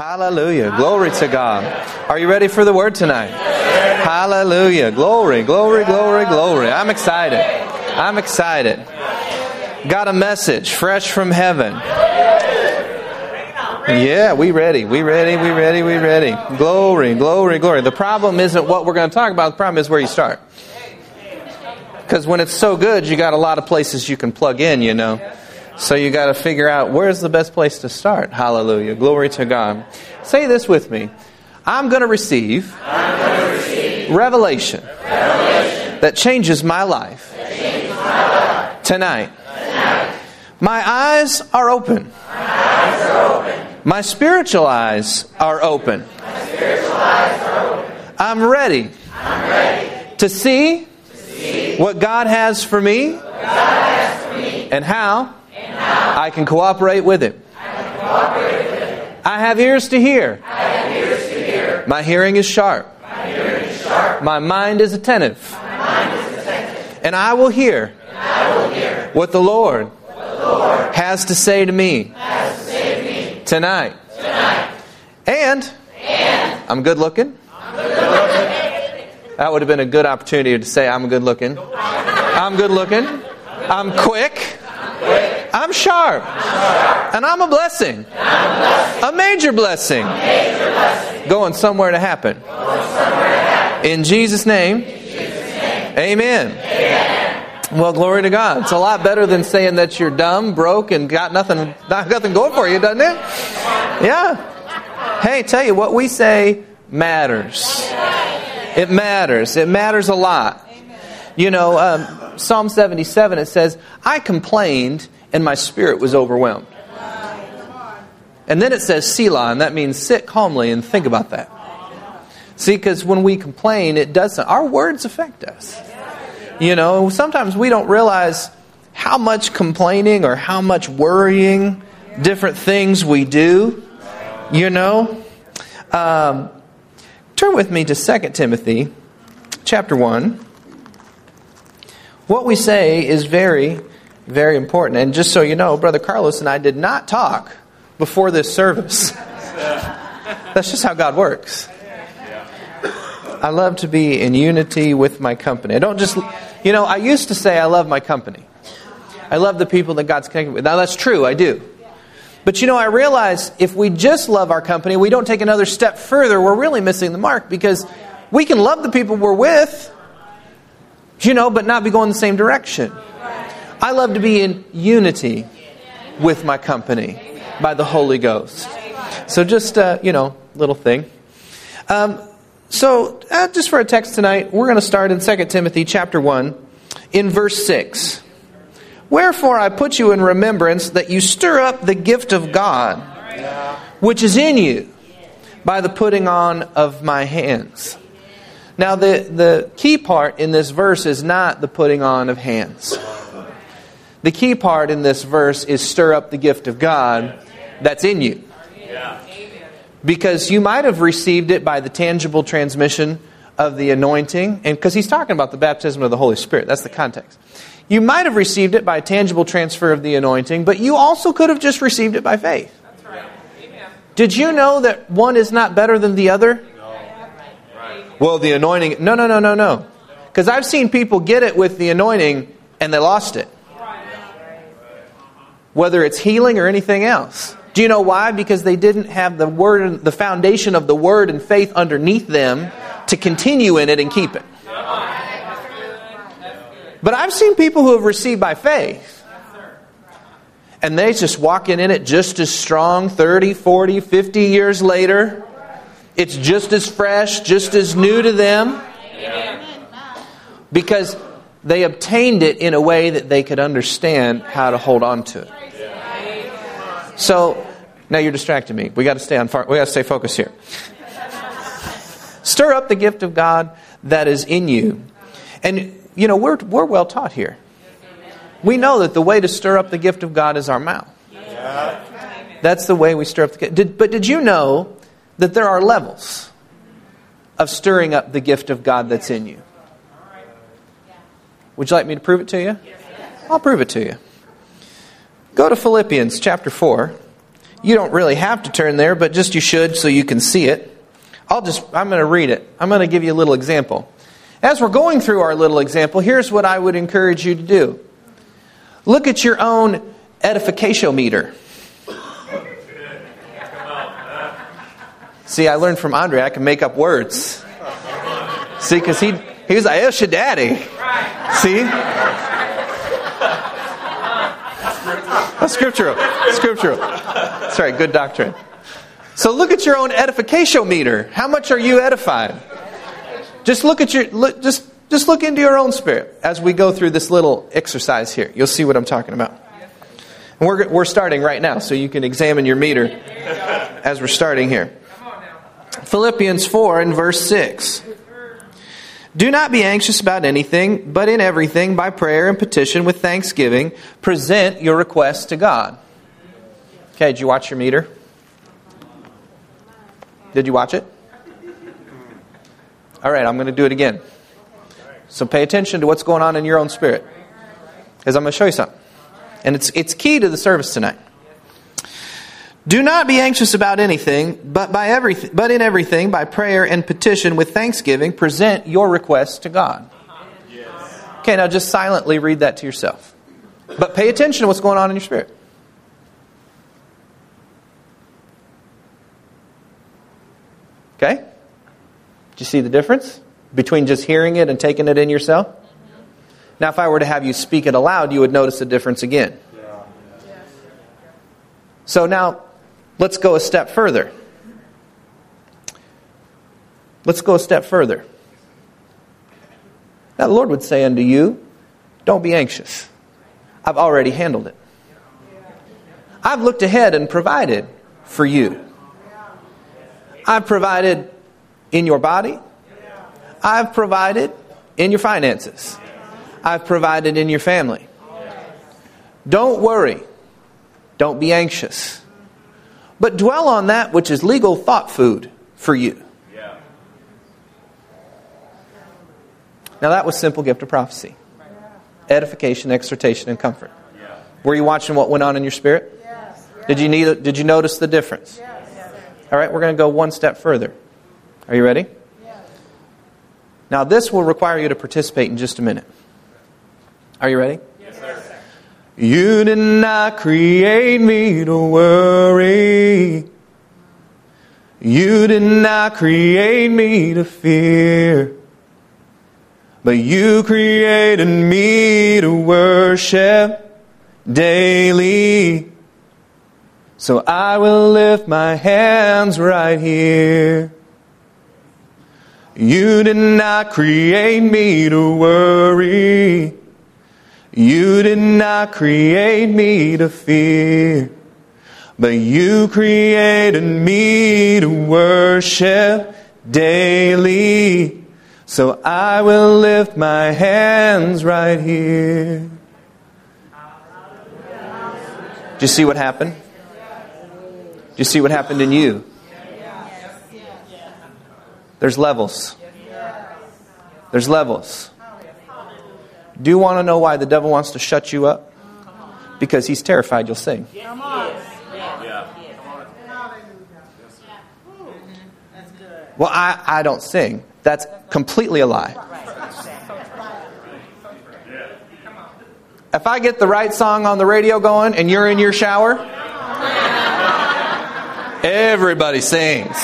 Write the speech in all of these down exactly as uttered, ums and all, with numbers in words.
Hallelujah. Glory to God. Are you ready for the word tonight? Hallelujah. Glory, glory, glory, glory. I'm excited. I'm excited. Got a message fresh from heaven. Yeah, we ready. We ready. We ready. We ready. Glory, glory, glory. The problem isn't what we're going to talk about. The problem is where you start. Because when it's so good, you got a lot of places you can plug in, you know. So you got to figure out where's the best place to start. Hallelujah. Glory to God. Say this with me. I'm going to receive, I'm going to receive revelation, revelation that changes my life, that changes my life. Tonight. Tonight. My eyes are open. My eyes are open. My spiritual eyes are open. My spiritual eyes are open. I'm ready, I'm ready to see, to see what God has for me, what God has for me and how I can cooperate with Him. I can cooperate with Him. I have ears to hear. I have ears to hear. My hearing is sharp. My hearing is sharp. My mind is attentive. My mind is attentive. And I will hear. And I will hear what the Lord, what the Lord has to say to me. Has to say to me tonight. Tonight. And, and I'm good looking. I'm good looking. That would have been a good opportunity to say I'm good looking. I'm good looking. I'm quick. I'm sharp. I'm sharp. And I'm a blessing. I'm a, blessing. a major blessing. A major blessing. Going somewhere to happen. Going somewhere to happen. In Jesus' name. In Jesus' name. Amen. Amen. Well, glory to God. It's a lot better than saying that you're dumb, broke, and got nothing, not nothing going for you, doesn't it? Yeah. Hey, tell you what we say matters. It matters. It matters a lot. You know, um, Psalm seventy-seven, it says, I complained and my spirit was overwhelmed. And then it says Selah, and that means sit calmly and think about that. See, because when we complain, it doesn't. Our words affect us. You know, sometimes we don't realize how much complaining or how much worrying, different things we do. You know, um, turn with me to Second Timothy chapter one. What we say is very, very important. And just so you know, Brother Carlos and I did not talk before this service. That's just how God works. I love to be in unity with my company. I don't just, you know, I used to say I love my company. I love the people that God's connected with. Now that's true, I do. But you know, I realize if we just love our company, we don't take another step further, we're really missing the mark. Because we can love the people we're with, you know, but not be going the same direction. I love to be in unity with my company by the Holy Ghost. So just, uh, you know, little thing. Um, so uh, just for a text tonight, we're going to start in Second Timothy chapter one in verse six. Wherefore I put you in remembrance that you stir up the gift of God, which is in you, by the putting on of my hands. Now, the, the key part in this verse is not the putting on of hands. The key part in this verse is stir up the gift of God that's in you. Because you might have received it by the tangible transmission of the anointing. And because he's talking about the baptism of the Holy Spirit. That's the context. You might have received it by a tangible transfer of the anointing, but you also could have just received it by faith. Did you know that one is not better than the other? Well, the anointing... No, no, no, no, no. Because I've seen people get it with the anointing and they lost it. Whether it's healing or anything else. Do you know why? Because they didn't have the word, the foundation of the Word and faith underneath them to continue in it and keep it. But I've seen people who have received by faith. And they just walking in it just as strong thirty, forty, fifty years later. It's just as fresh, just as new to them. Because they obtained it in a way that they could understand how to hold on to it. So, now you're distracting me. We got to stay on. We got to stay focused here. Stir up the gift of God that is in you. And, you know, we're we're well taught here. We know that the way to stir up the gift of God is our mouth. That's the way we stir up the gift. Did, but did you know that there are levels of stirring up the gift of God that's in you? Would you like me to prove it to you? I'll prove it to you. Go to Philippians chapter four. You don't really have to turn there, but just you should so you can see it. I'll just, I'm going to read it. I'm going to give you a little example. As we're going through our little example, here's what I would encourage you to do. Look at your own edification meter. See, I learned from Andre, I can make up words. See, because he, he was like, El Shaddai. See? That's scriptural. Scriptural. That's right, good doctrine. So look at your own edification meter. How much are you edified? Just look at your look, just just look into your own spirit as we go through this little exercise here. You'll see what I'm talking about. And we're we're starting right now, so you can examine your meter as we're starting here. Philippians four and verse six. Do not be anxious about anything, but in everything, by prayer and petition with thanksgiving, present your requests to God. Okay, did you watch your meter? Did you watch it? All right, I'm going to do it again. So pay attention to what's going on in your own spirit, because I'm going to show you something. And it's it's key to the service tonight. Do not be anxious about anything, but by everything, but in everything, by prayer and petition with thanksgiving, present your requests to God. Okay, now just silently read that to yourself. But pay attention to what's going on in your spirit. Okay? Do you see the difference between just hearing it and taking it in yourself? Now, if I were to have you speak it aloud, you would notice the difference again. So now, let's go a step further. Let's go a step further. Now, the Lord would say unto you, don't be anxious. I've already handled it. I've looked ahead and provided for you. I've provided in your body. I've provided in your finances. I've provided in your family. Don't worry. Don't be anxious. But dwell on that which is legal thought food for you. Now that was simple gift of prophecy. Edification, exhortation, and comfort. Were you watching what went on in your spirit? Did you need, did you notice the difference? All right, we're going to go one step further. Are you ready? Now this will require you to participate in just a minute. Are you ready? Yes, sir. You did not create me to worry. You did not create me to fear. But you created me to worship daily. So I will lift my hands right here. You did not create me to worry. You did not create me to fear. But you created me to worship daily. So I will lift my hands right here. Do you see what happened? Do you see what happened in you? There's levels. There's levels. Do you want to know why the devil wants to shut you up? Because he's terrified you'll sing. Well, I, I don't sing. That's completely a lie. If I get the right song on the radio going and you're in your shower, everybody sings.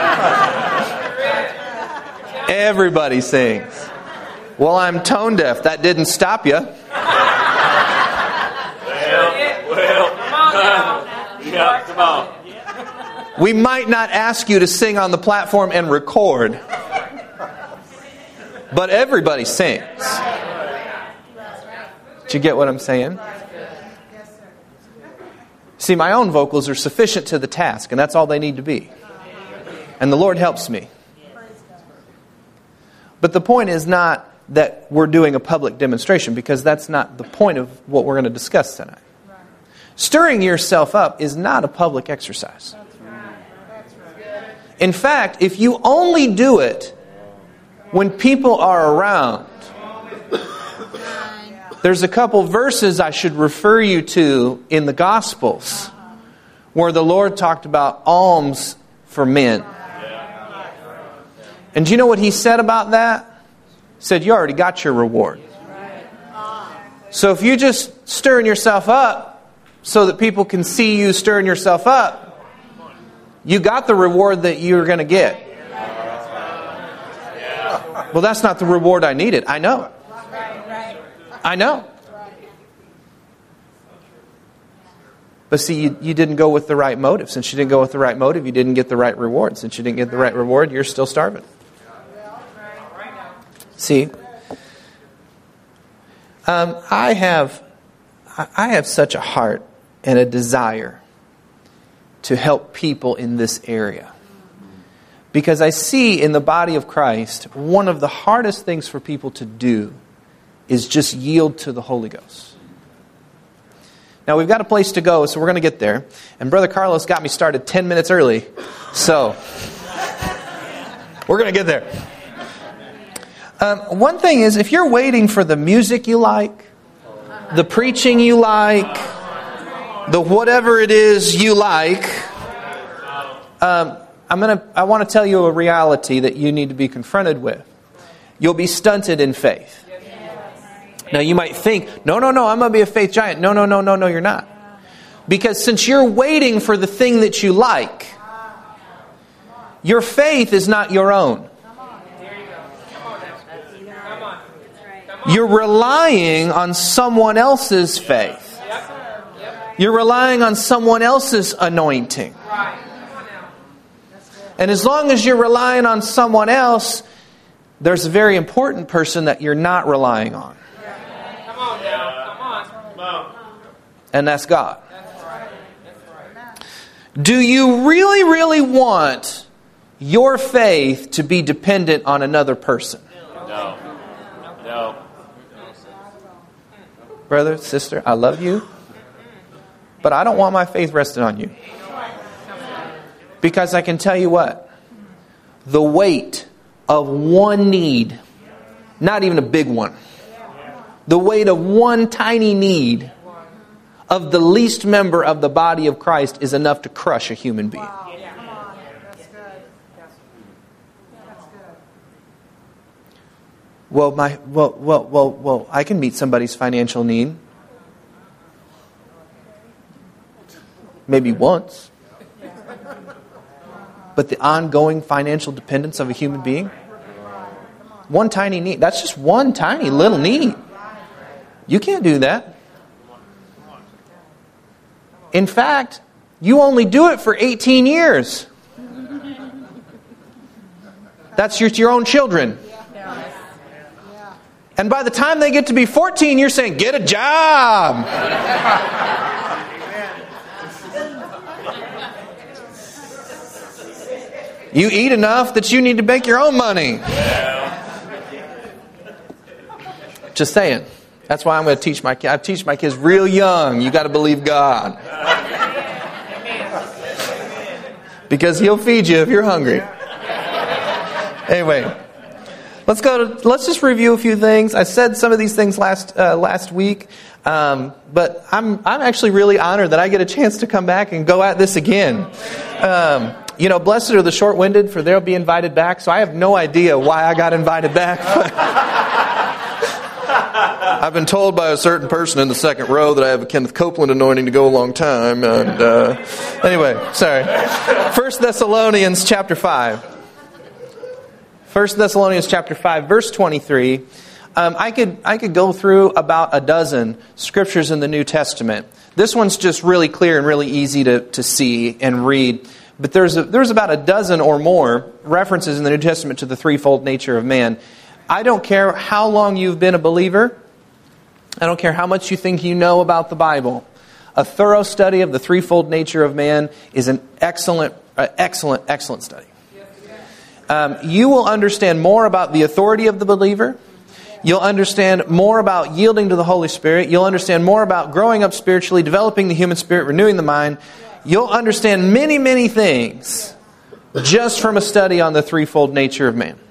Everybody sings. Well, I'm tone deaf. That didn't stop you. Well, well, yeah, come on. We might not ask you to sing on the platform and record, but everybody sings. Do you get what I'm saying? See, my own vocals are sufficient to the task, and that's all they need to be. And the Lord helps me. But the point is not that we're doing a public demonstration, because that's not the point of what we're going to discuss tonight. Stirring yourself up is not a public exercise. In fact, if you only do it when people are around, there's a couple verses I should refer you to in the Gospels where the Lord talked about alms for men. And do you know what He said about that? He said, you already got your reward. So if you just stirring yourself up so that people can see you stirring yourself up, you got the reward that you're going to get. Well, that's not the reward I needed. I know. I know. But see, you, you didn't go with the right motive. Since you didn't go with the right motive, you didn't get the right reward. Since you didn't get the right reward, you're still starving. See, um, I have, I have such a heart and a desire to help people in this area. Because I see in the body of Christ, one of the hardest things for people to do is just yield to the Holy Ghost. Now, we've got a place to go, so we're going to get there. And Brother Carlos got me started ten minutes early. So, we're going to get there. Um, one thing is, if you're waiting for the music you like, the preaching you like, the whatever it is you like, um, I'm gonna. I want to tell you a reality that you need to be confronted with. You'll be stunted in faith. Now you might think, no, no, no, I'm going to be a faith giant. No, no, no, no, no, you're not. Because since you're waiting for the thing that you like, your faith is not your own. You're relying on someone else's faith. You're relying on someone else's anointing. And as long as you're relying on someone else, there's a very important person that you're not relying on. And that's God. Do you really, really want your faith to be dependent on another person? No. No. Brother, sister, I love you. But I don't want my faith rested on you. Because I can tell you what. The weight of one need, not even a big one, the weight of one tiny need of the least member of the body of Christ is enough to crush a human being. Wow. Yeah. Come on. That's good. That's good. Well, my well, well, well, well, I can meet somebody's financial need. Maybe once. But the ongoing financial dependence of a human being? One tiny need. That's just one tiny little need. You can't do that. In fact, you only do it for eighteen years. That's your, your own children. And by the time they get to be fourteen, you're saying, get a job. You eat enough that you need to make your own money. Just saying. That's why I'm going to teach my kids. I teach my kids real young. You got to believe God. Because He'll feed you if you're hungry. Anyway, let's go to. Let's just review a few things. I said some of these things last uh, last week, um, but I'm I'm actually really honored that I get a chance to come back and go at this again. Um, you know, blessed are the short-winded, for they'll be invited back. So I have no idea why I got invited back. I've been told by a certain person in the second row that I have a Kenneth Copeland anointing to go a long time. And uh, anyway, sorry. First Thessalonians chapter five. First Thessalonians chapter five, verse twenty-three. Um, I could I could go through about a dozen scriptures in the New Testament. This one's just really clear and really easy to, to see and read. But there's a, there's about a dozen or more references in the New Testament to the threefold nature of man. I don't care how long you've been a believer. I don't care how much you think you know about the Bible. A thorough study of the threefold nature of man is an excellent, uh, excellent, excellent study. Um, you will understand more about the authority of the believer. You'll understand more about yielding to the Holy Spirit. You'll understand more about growing up spiritually, developing the human spirit, renewing the mind. You'll understand many, many things just from a study on the threefold nature of man.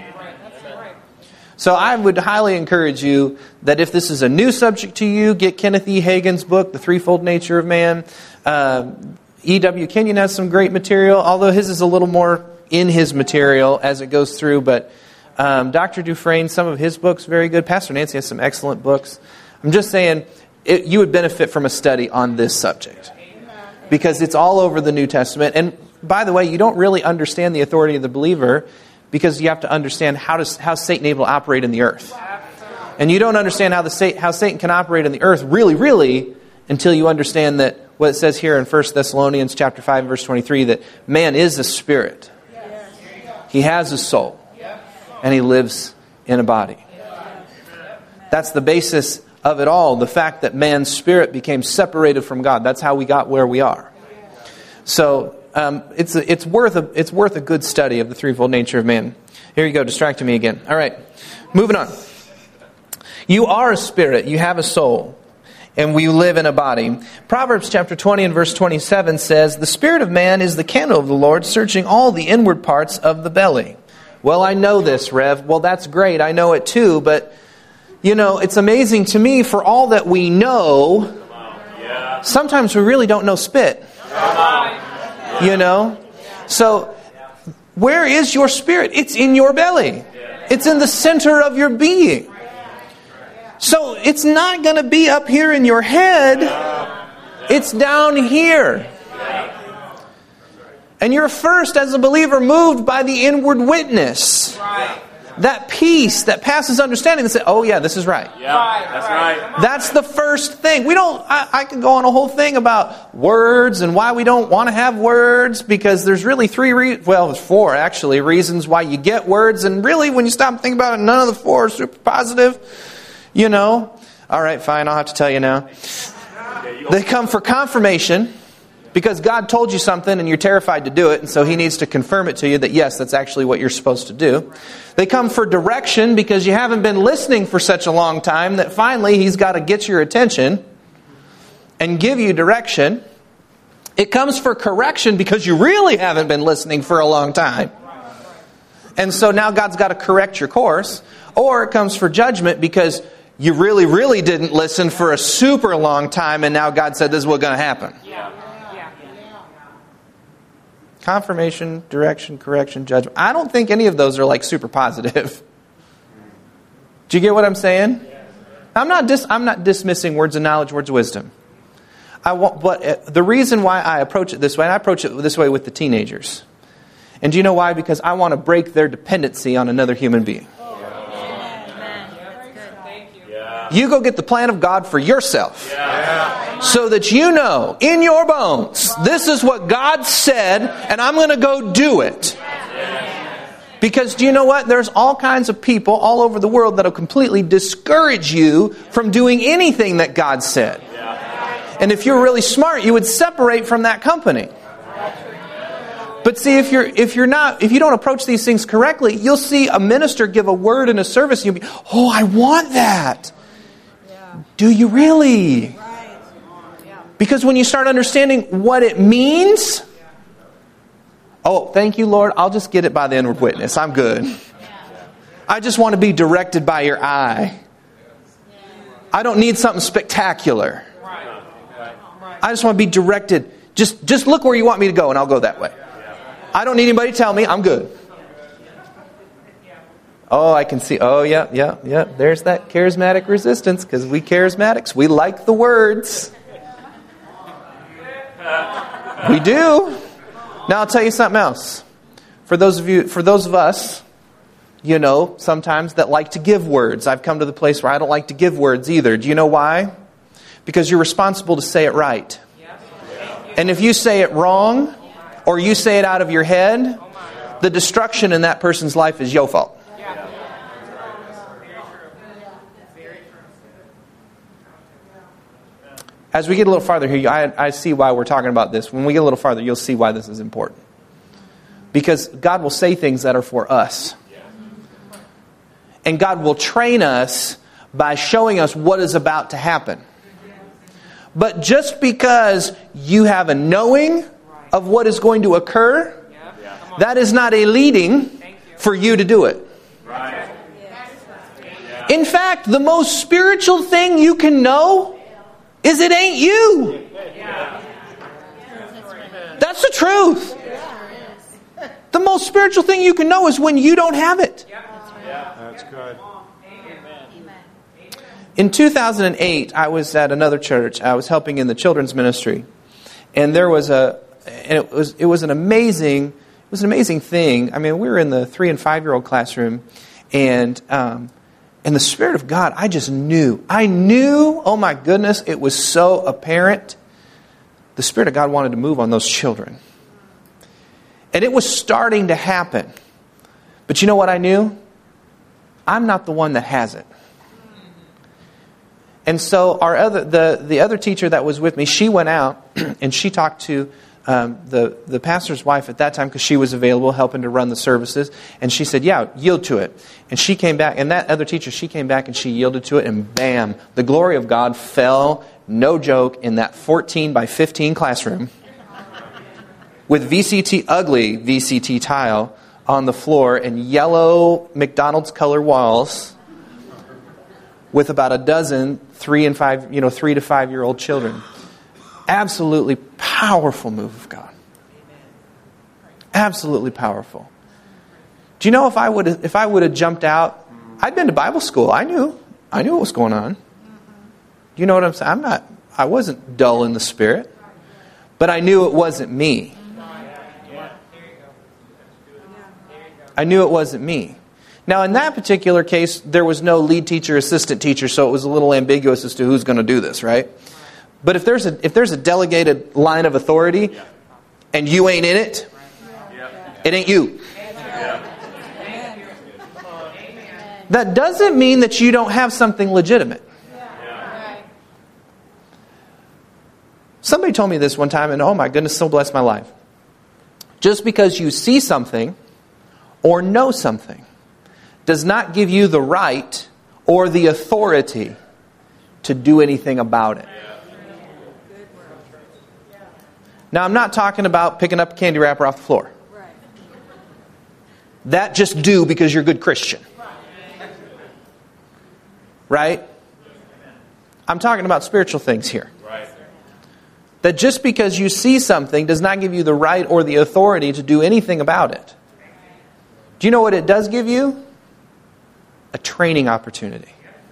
So I would highly encourage you that if this is a new subject to you, get Kenneth E. Hagin's book, The Threefold Nature of Man. Uh, E W Kenyon has some great material, although his is a little more in his material as it goes through. But um, Doctor Dufresne, some of his books, very good. Pastor Nancy has some excellent books. I'm just saying, it, you would benefit from a study on this subject. Because it's all over the New Testament. And by the way, you don't really understand the authority of the believer because you have to understand how does how Satan able to operate in the earth. And you don't understand how the how Satan can operate in the earth really, really, until you understand that what it says here in First Thessalonians chapter five, verse twenty-three, that man is a spirit. He has a soul. And he lives in a body. That's the basis of it all, the fact that man's spirit became separated from God. That's how we got where we are. So um, it's a, it's worth a it's worth a good study of the threefold nature of man. Here you go, distracting me again. All right, moving on. You are a spirit, you have a soul, and we live in a body. Proverbs chapter twenty and verse twenty-seven says, "The spirit of man is the candle of the Lord, searching all the inward parts of the belly." Well, I know this, Rev. Well, that's great. I know it too, but you know, it's amazing to me for all that we know, sometimes we really don't know spit. You know? So, where is your spirit? It's in your belly. It's in the center of your being. So, it's not going to be up here in your head. It's down here. And you're first, as a believer, moved by the inward witness. That peace that passes understanding. That say, "Oh yeah, this is right." Yeah, that's right. That's the first thing. We don't. I, I can go on a whole thing about words and why we don't want to have words, because there's really three. Re- well, there's four actually reasons why you get words, and really, when you stop and think about it, none of the four are super positive. You know. All right, fine. I'll have to tell you now. They come for confirmation. Because God told you something and you're terrified to do it, and so He needs to confirm it to you that yes, that's actually what you're supposed to do. They come for direction because you haven't been listening for such a long time that finally He's got to get your attention and give you direction. It comes for correction because you really haven't been listening for a long time. And so now God's got to correct your course. Or it comes for judgment because you really, really didn't listen for a super long time, and now God said this is what's going to happen. Confirmation, direction, correction, judgment. I don't think any of those are like super positive. Do you get what I'm saying? I'm not dis- I'm not dismissing words of knowledge, words of wisdom. I want, but the reason why I approach it this way, and I approach it this way with the teenagers. And do you know why? Because I want to break their dependency on another human being. You go get the plan of God for yourself. Yeah. So that you know in your bones, this is what God said, and I'm going to go do it. Because do you know what? There's all kinds of people all over the world that will completely discourage you from doing anything that God said. And if you're really smart, you would separate from that company. But see, if you're if you're not if you don't approach these things correctly, you'll see a minister give a word in a service, and you'll be, "Oh, I want that." Do you really? Because when you start understanding what it means, oh, thank you, Lord, I'll just get it by the inward witness. I'm good. I just want to be directed by your eye. I don't need something spectacular. I just want to be directed. Just, just look where you want me to go, and I'll go that way. I don't need anybody to tell me. I'm good. Oh, I can see. Oh, yeah, yeah, yeah. There's that charismatic resistance, because we charismatics, we like the words. We do. Now I'll tell you something else. For those of you, for those of us, you know, sometimes that like to give words. I've come to the place where I don't like to give words either. Do you know why? Because you're responsible to say it right. And if you say it wrong, or you say it out of your head, the destruction in that person's life is your fault. As we get a little farther here, I, I see why we're talking about this. When we get a little farther, you'll see why this is important. Because God will say things that are for us. And God will train us by showing us what is about to happen. But just because you have a knowing of what is going to occur, that is not a leading for you to do it. In fact, the most spiritual thing you can know is it ain't you. That's the truth. The most spiritual thing you can know is when you don't have it. That's good. In two thousand eight, I was at another church. I was helping in the children's ministry. And there was a, and it was it was an amazing, it was an amazing thing. I mean, we were in the three and five year old classroom, and um, and the Spirit of God, I just knew, I knew. Oh my goodness, it was so apparent. The Spirit of God wanted to move on those children, and it was starting to happen. But you know what I knew? I'm not the one that has it. And so our other the, the other teacher that was with me, she went out and she talked to um, the, the pastor's wife at that time because she was available helping to run the services. And she said, yeah, yield to it. And she came back, and that other teacher, she came back and she yielded to it, and bam, the glory of God fell, no joke, in that fourteen by fifteen classroom with V C T, ugly V C T tile on the floor and yellow McDonald's color walls, with about a dozen three and five, you know, three to five year old children. Absolutely powerful move of God. Absolutely powerful. Do you know if I would if I would have jumped out? I'd been to Bible school. I knew. I knew what was going on. You know what I'm saying? I'm not. I wasn't dull in the spirit, but I knew it wasn't me. I knew it wasn't me. Now, in that particular case, there was no lead teacher, assistant teacher, so it was a little ambiguous as to who's going to do this, right? But if there's a if there's a delegated line of authority, and you ain't in it, it ain't you. That doesn't mean that you don't have something legitimate. Somebody told me this one time, and oh my goodness, so blessed my life. Just because you see something or know something does not give you the right or the authority to do anything about it. Now, I'm not talking about picking up a candy wrapper off the floor. That just do because you're a good Christian. Right? I'm talking about spiritual things here. That just because you see something does not give you the right or the authority to do anything about it. Do you know what it does give you? A training opportunity.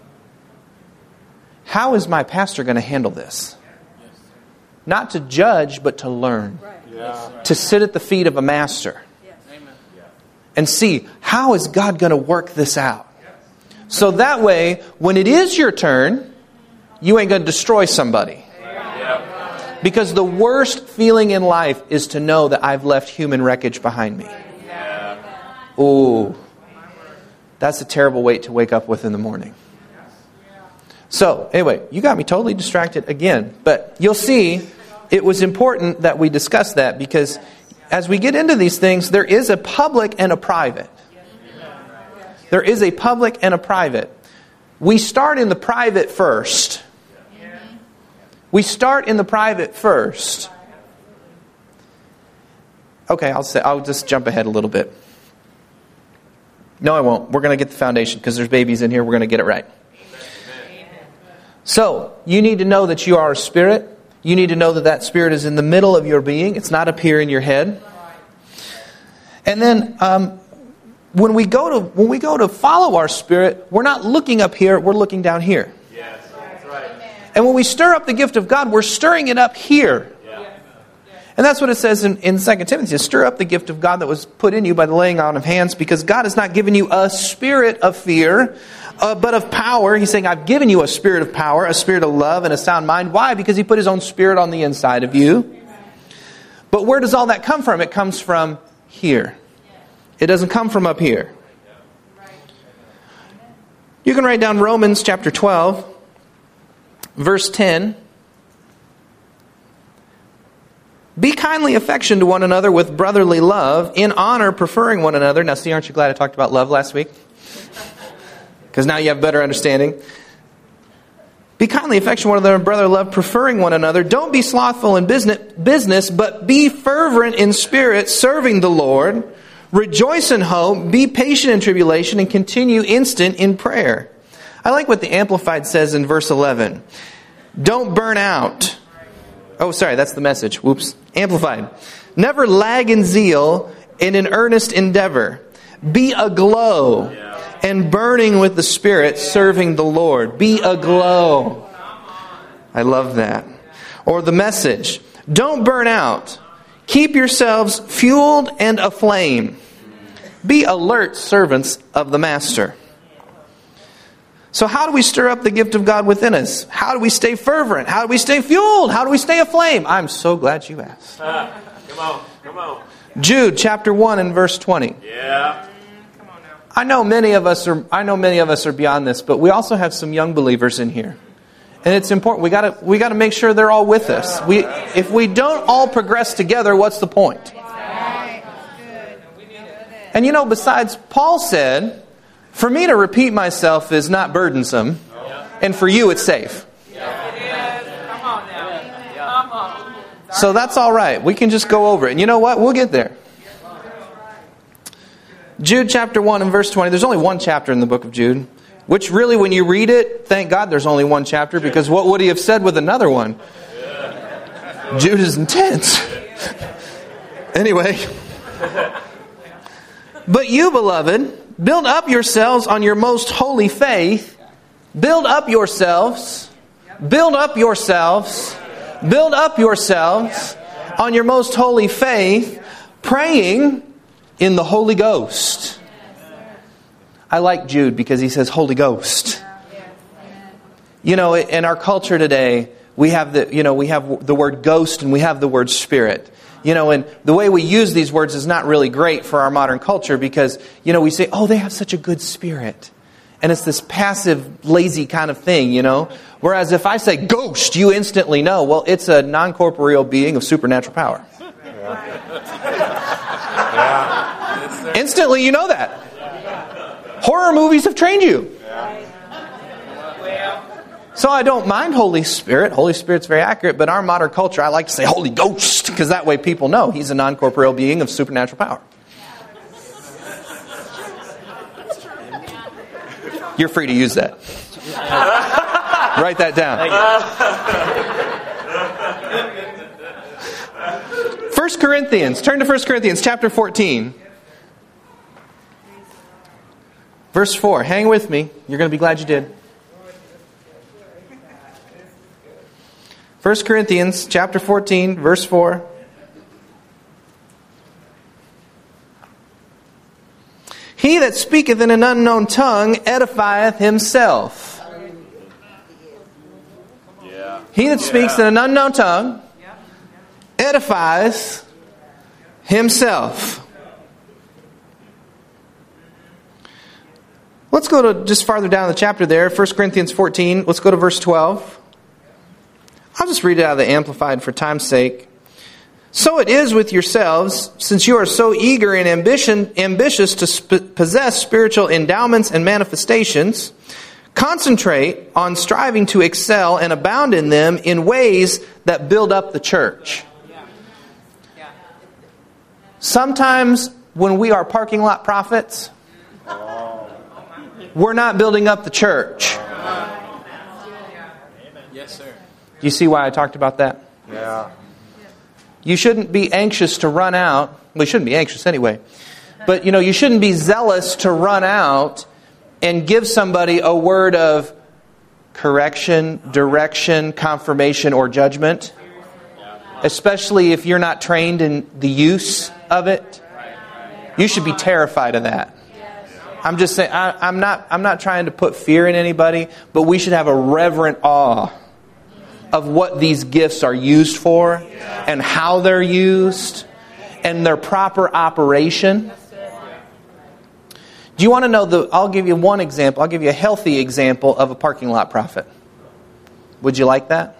How is my pastor going to handle this? Not to judge, but to learn. Yeah. To sit at the feet of a master. And see, how is God going to work this out? So that way, when it is your turn, you ain't going to destroy somebody. Because the worst feeling in life is to know that I've left human wreckage behind me. Ooh. That's a terrible weight to wake up with in the morning. So, anyway, you got me totally distracted again. But you'll see, it was important that we discuss that because as we get into these things, there is a public and a private. There is a public and a private. We start in the private first. We start in the private first. Okay, I'll say I'll just jump ahead a little bit. No, I won't. We're going to get the foundation because there's babies in here. We're going to get it right. So, you need to know that you are a spirit. You need to know that that spirit is in the middle of your being. It's not up here in your head. And then, um, when we go to when we go to follow our spirit, we're not looking up here. We're looking down here. Yes, that's right. And when we stir up the gift of God, we're stirring it up here. And that's what it says in, in Second Timothy. Stir up the gift of God that was put in you by the laying on of hands, because God has not given you a spirit of fear, uh, but of power. He's saying, I've given you a spirit of power, a spirit of love, and a sound mind. Why? Because He put His own spirit on the inside of you. But where does all that come from? It comes from here. It doesn't come from up here. You can write down Romans chapter twelve, verse ten. Be kindly affectioned to one another with brotherly love, in honor preferring one another. Now see, aren't you glad I talked about love last week? Because now you have better understanding. Be kindly affectioned to one another in brotherly love, preferring one another. Don't be slothful in business, business, but be fervent in spirit, serving the Lord. Rejoice in hope, be patient in tribulation, and continue instant in prayer. I like what the Amplified says in verse eleven. Don't burn out. Oh, sorry, that's the Message. Whoops. Amplified. Never lag in zeal in an earnest endeavor. Be aglow and burning with the Spirit, serving the Lord. Be aglow. I love that. Or the Message. Don't burn out. Keep yourselves fueled and aflame. Be alert servants of the Master. So how do we stir up the gift of God within us? How do we stay fervent? How do we stay fueled? How do we stay aflame? I'm so glad you asked. Uh, come on, come on. Jude chapter one and verse twenty. Yeah. I know many of us are I know many of us are beyond this, but we also have some young believers in here. And it's important. We got to we got to make sure they're all with us. We if we don't all progress together, what's the point? And you know, besides, Paul said, for me to repeat myself is not burdensome, and for you it's safe. So that's all right. We can just go over it. And you know what? We'll get there. Jude chapter one and verse twenty. There's only one chapter in the book of Jude. Which really, when you read it, thank God there's only one chapter, because what would he have said with another one? Jude is intense. Anyway. But you, beloved, build up yourselves on your most holy faith. Build up yourselves. Build up yourselves. Build up yourselves on your most holy faith, praying in the Holy Ghost. I like Jude because he says Holy Ghost. You know, in our culture today, we have the you know we have the word ghost and we have the word spirit. You know, and the way we use these words is not really great for our modern culture because, you know, we say, oh, they have such a good spirit. And it's this passive, lazy kind of thing, you know. Whereas if I say ghost, you instantly know, well, it's a non-corporeal being of supernatural power. Yeah. Instantly you know that. Horror movies have trained you. So I don't mind Holy Spirit. Holy Spirit's very accurate, but in our modern culture, I like to say Holy Ghost, because that way people know He's a non-corporeal being of supernatural power. You're free to use that. Write that down. First Corinthians. Turn to First Corinthians chapter fourteen. Verse four. Hang with me. You're going to be glad you did. First Corinthians chapter fourteen, verse four. He that speaketh in an unknown tongue edifieth himself. Yeah. He that speaks in an unknown tongue edifies himself. Let's go to just farther down the chapter there, First Corinthians fourteen. Let's go to verse twelve. I'll just read it out of the Amplified for time's sake. So it is with yourselves, since you are so eager and ambition, ambitious to sp- possess spiritual endowments and manifestations, concentrate on striving to excel and abound in them in ways that build up the church. Sometimes when we are parking lot prophets, we're not building up the church. Yes, sir. Do you see why I talked about that? Yeah. You shouldn't be anxious to run out. Well, you shouldn't be anxious anyway. But, you know, you shouldn't be zealous to run out and give somebody a word of correction, direction, confirmation, or judgment. Especially if you're not trained in the use of it. You should be terrified of that. I'm just saying, I, I'm not, I'm not trying to put fear in anybody, but we should have a reverent awe of what these gifts are used for and how they're used and their proper operation. Do you want to know the, I'll give you one example. I'll give you a healthy example of a parking lot prophet. Would you like that?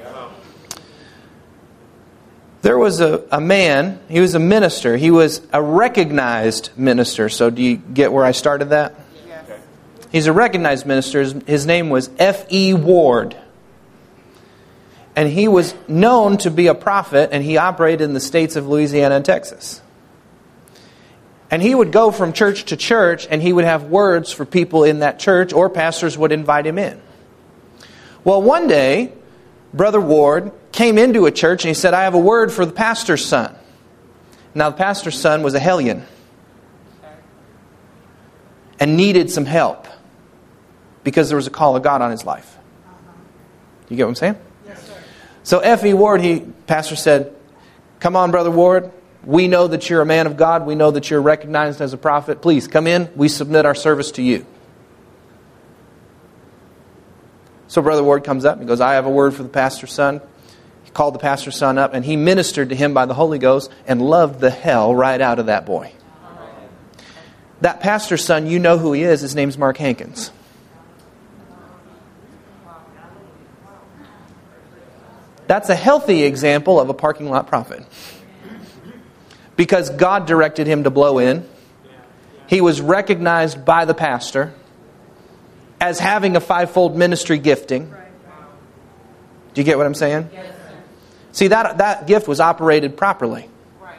There was a, a man, he was a minister. He was a recognized minister. So do you get where I started that? Yes. He's a recognized minister. His, his name was F E Ward. And he was known to be a prophet, and he operated in the states of Louisiana and Texas. And he would go from church to church, and he would have words for people in that church, or pastors would invite him in. Well, one day, Brother Ward came into a church and he said, I have a word for the pastor's son. Now the pastor's son was a hellion and needed some help because there was a call of God on his life. You get what I'm saying? Yes, sir. So F E Ward, he pastor said, come on, Brother Ward. We know that you're a man of God. We know that you're recognized as a prophet. Please come in. We submit our service to you. So Brother Ward comes up and goes, I have a word for the pastor's son. He called the pastor's son up and he ministered to him by the Holy Ghost and loved the hell right out of that boy. That pastor's son, you know who he is. His name's Mark Hankins. That's a healthy example of a parking lot prophet. Because God directed him to blow in. He was recognized by the pastor as having a fivefold ministry gifting. Do you get what I'm saying? See, that, that gift was operated properly.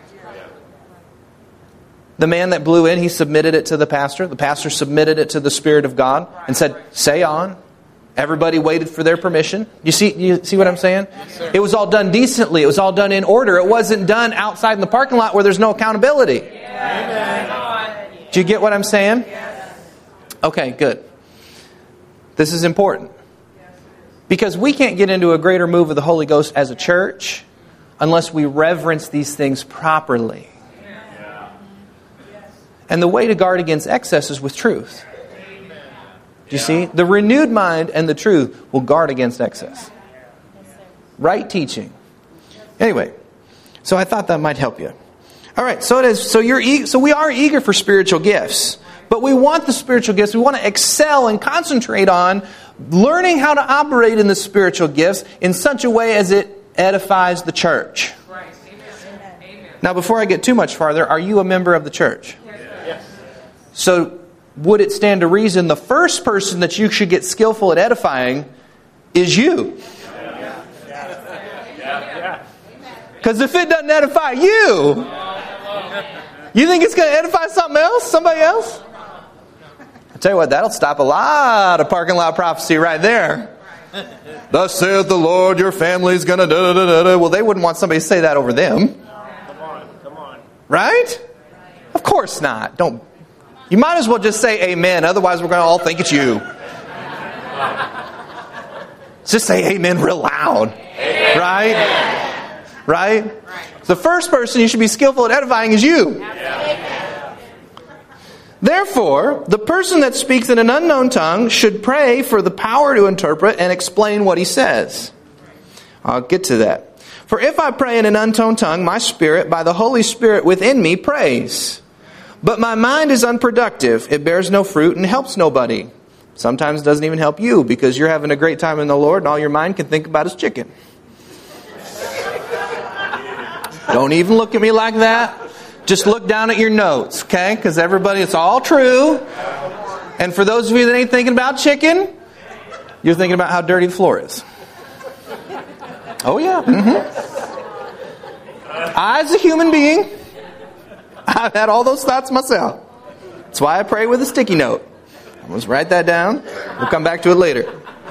The man that blew in, he submitted it to the pastor. The pastor submitted it to the Spirit of God and said, say on. Everybody waited for their permission. You see, you see what I'm saying? Yes, it was all done decently. It was all done in order. It wasn't done outside in the parking lot where there's no accountability. Yes. Do you get what I'm saying? Yes. Okay, good. This is important. Because we can't get into a greater move of the Holy Ghost as a church unless we reverence these things properly. Yeah. And the way to guard against excess is with truth. You see, the renewed mind and the truth will guard against excess. Right teaching. Anyway, so I thought that might help you. All right, so it is. So you're e- so we are eager for spiritual gifts, but we want the spiritual gifts. We want to excel and concentrate on learning how to operate in the spiritual gifts in such a way as it edifies the church. Right. Amen. Now, before I get too much farther, are you a member of the church? Yes. So, would it stand to reason the first person that you should get skillful at edifying is you? Because if it doesn't edify you, you think it's going to edify something else? Somebody else? I'll tell you what, that'll stop a lot of parking lot prophecy right there. Thus saith the Lord, your family's going to da da da da. Well, they wouldn't want somebody to say that over them. Come on, come on. Right? Of course not. Don't. You might as well just say amen. Otherwise, we're going to all think it's you. Just say amen real loud. Amen. Right? Right? Right? The first person you should be skillful at edifying is you. Yeah. Therefore, the person that speaks in an unknown tongue should pray for the power to interpret and explain what he says. I'll get to that. For if I pray in an unknown tongue, my spirit, by the Holy Spirit within me, prays. But my mind is unproductive. It bears no fruit and helps nobody. Sometimes it doesn't even help you because you're having a great time in the Lord and all your mind can think about is chicken. Don't even look at me like that. Just look down at your notes, okay? Because everybody, it's all true. And for those of you that ain't thinking about chicken, you're thinking about how dirty the floor is. Oh yeah. Mm-hmm. I, as a human being, I've had all those thoughts myself. That's why I pray with a sticky note. Let's write that down. We'll come back to it later.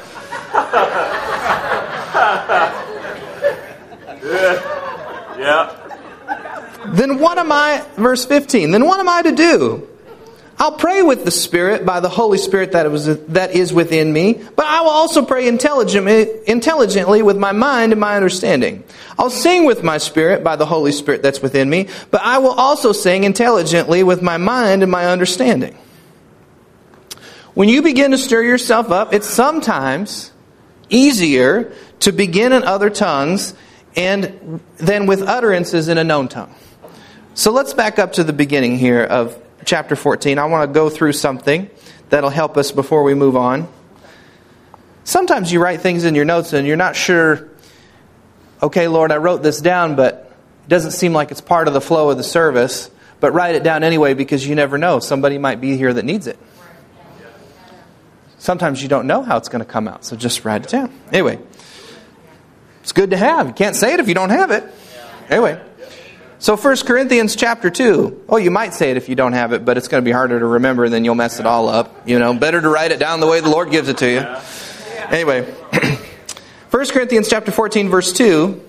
Yeah. Then what am I, verse fifteen, then what am I to do? I'll pray with the Spirit by the Holy Spirit that, was, that is within me, but I will also pray intelligently, intelligently with my mind and my understanding. I'll sing with my spirit by the Holy Spirit that's within me, but I will also sing intelligently with my mind and my understanding. When you begin to stir yourself up, it's sometimes easier to begin in other tongues and than with utterances in a known tongue. So let's back up to the beginning here of chapter fourteen. I want to go through something that'll help us before we move on. Sometimes you write things in your notes and you're not sure, okay, Lord, I wrote this down, but it doesn't seem like it's part of the flow of the service. But write it down anyway because you never know. Somebody might be here that needs it. Sometimes you don't know how it's going to come out, so just write it down. Anyway, it's good to have. You can't say it if you don't have it. Anyway. So First Corinthians chapter two. Oh, you might say it if you don't have it, but it's going to be harder to remember and then you'll mess it all up. You know, better to write it down the way the Lord gives it to you. Anyway, First Corinthians chapter fourteen verse two.